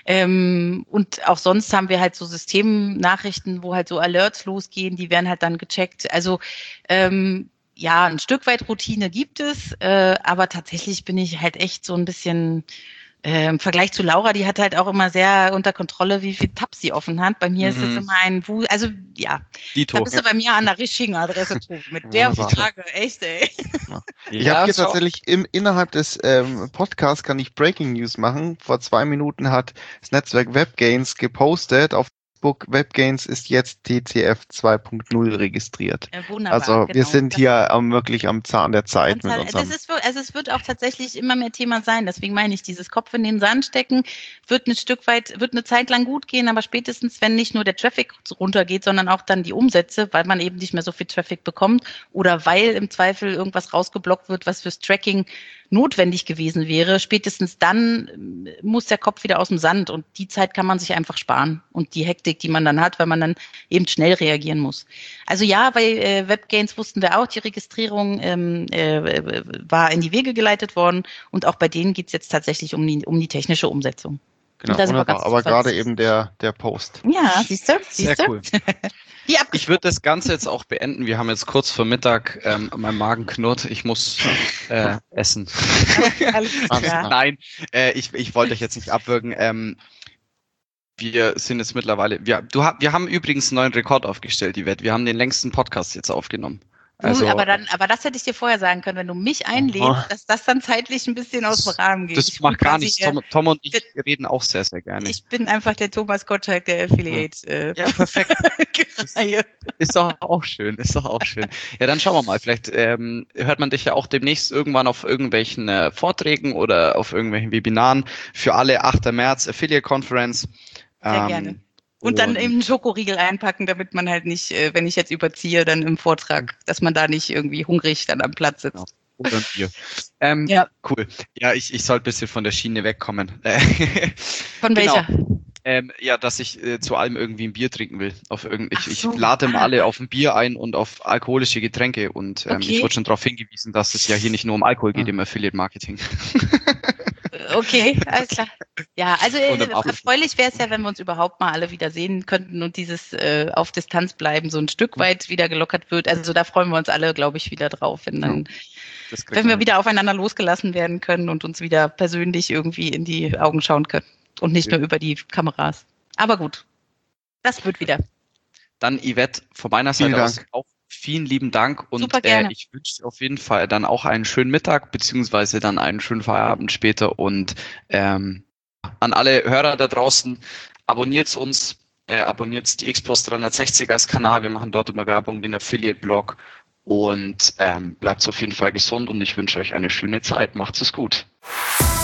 Ähm, und auch sonst haben wir halt so Systemnachrichten, wo halt so Alerts losgehen, die werden halt dann gecheckt. Also ähm, ja, ein Stück weit Routine gibt es, äh, aber tatsächlich bin ich halt echt so ein bisschen äh, im Vergleich zu Laura, die hat halt auch immer sehr unter Kontrolle, wie viel Tabs sie offen hat. Bei mir mhm. ist es immer ein, Wu- also ja, Dito. Da bist du bei mir an der richtigen Adresse, mit der Frage, echt ey. Ja. Ich ja, habe hier tatsächlich im, innerhalb des ähm, Podcasts kann ich Breaking News machen. Vor zwei Minuten hat das Netzwerk WebGains gepostet auf WebGains ist jetzt T C F zwei Punkt null registriert. Ja, wunderbar, also wir genau. sind hier am, wirklich am Zahn der Zeit. Mit unserem das ist, also es wird auch tatsächlich immer mehr Thema sein. Deswegen meine ich, dieses Kopf in den Sand stecken wird ein Stück weit, wird eine Zeit lang gut gehen, aber spätestens, wenn nicht nur der Traffic runtergeht, sondern auch dann die Umsätze, weil man eben nicht mehr so viel Traffic bekommt oder weil im Zweifel irgendwas rausgeblockt wird, was fürs Tracking notwendig gewesen wäre, spätestens dann muss der Kopf wieder aus dem Sand und die Zeit kann man sich einfach sparen und die Hektik, die man dann hat, weil man dann eben schnell reagieren muss. Also ja, bei äh, WebGains wussten wir auch, die Registrierung ähm, äh, war in die Wege geleitet worden und auch bei denen geht es jetzt tatsächlich um die, um die technische Umsetzung. Genau, wunderbar, aber gerade eben der, der Post. Ja, siehst du? Siehst Sehr cool. Ich würde das Ganze jetzt auch beenden. Wir haben jetzt kurz vor Mittag, ähm, mein Magen knurrt, ich muss äh, essen. Alles klar. Nein, äh, ich, ich wollte euch jetzt nicht abwürgen. Ähm, wir sind jetzt mittlerweile, wir, du, wir haben übrigens einen neuen Rekord aufgestellt, Yvette. Wir haben den längsten Podcast jetzt aufgenommen. Also, du, aber, dann, aber das hätte ich dir vorher sagen können, wenn du mich einlädst, Oh. dass das dann zeitlich ein bisschen aus dem Rahmen geht. das Ich bin macht gar quasi nichts. der- Tom, Tom und ich reden auch sehr, sehr gerne. Ich bin einfach der Thomas Gottschalk der Affiliate. Äh, Ja, perfekt. Reihe. Ist doch auch schön, ist doch auch schön. Ja, dann schauen wir mal. Vielleicht ähm, hört man dich ja auch demnächst irgendwann auf irgendwelchen äh, Vorträgen oder auf irgendwelchen Webinaren für alle achter März Affiliate Conference. Sehr gerne. Und dann eben einen Schokoriegel einpacken, damit man halt nicht, äh, wenn ich jetzt überziehe, dann im Vortrag, dass man da nicht irgendwie hungrig dann am Platz sitzt. Genau. Und ein Bier. Ähm, Ja. Cool. Ja, ich, ich soll ein bisschen von der Schiene wegkommen. Von Genau. welcher? Ähm, ja, dass ich äh, zu allem irgendwie ein Bier trinken will. Auf irgend, ich, Ach so. ich lade immer Ah. alle auf ein Bier ein und auf alkoholische Getränke. Und ähm, Okay. ich wurde schon darauf hingewiesen, dass es ja hier nicht nur um Alkohol geht Mhm. im Affiliate-Marketing. Okay, alles klar. Ja, also Und im äh, Abschluss. erfreulich wäre es ja, wenn wir uns überhaupt mal alle wieder sehen könnten und dieses äh, auf Distanz bleiben so ein Stück weit wieder gelockert wird. Also da freuen wir uns alle, glaube ich, wieder drauf, wenn dann, Das kriegt wenn wir man wieder aufeinander losgelassen werden können und uns wieder persönlich irgendwie in die Augen schauen können und nicht Ja. nur über die Kameras. Aber gut, das wird wieder. Dann Yvette, von meiner Seite Vielen aus Dank. auch vielen lieben Dank und Super äh, gerne. ich wünsche dir auf jeden Fall dann auch einen schönen Mittag beziehungsweise dann einen schönen Feierabend später und ähm, an alle Hörer da draußen, abonniert uns, äh, abonniert die X-Post dreihundertsechzig als Kanal, wir machen dort immer Werbung, den Affiliate-Blog und ähm, bleibt auf jeden Fall gesund und ich wünsche euch eine schöne Zeit, macht's es gut.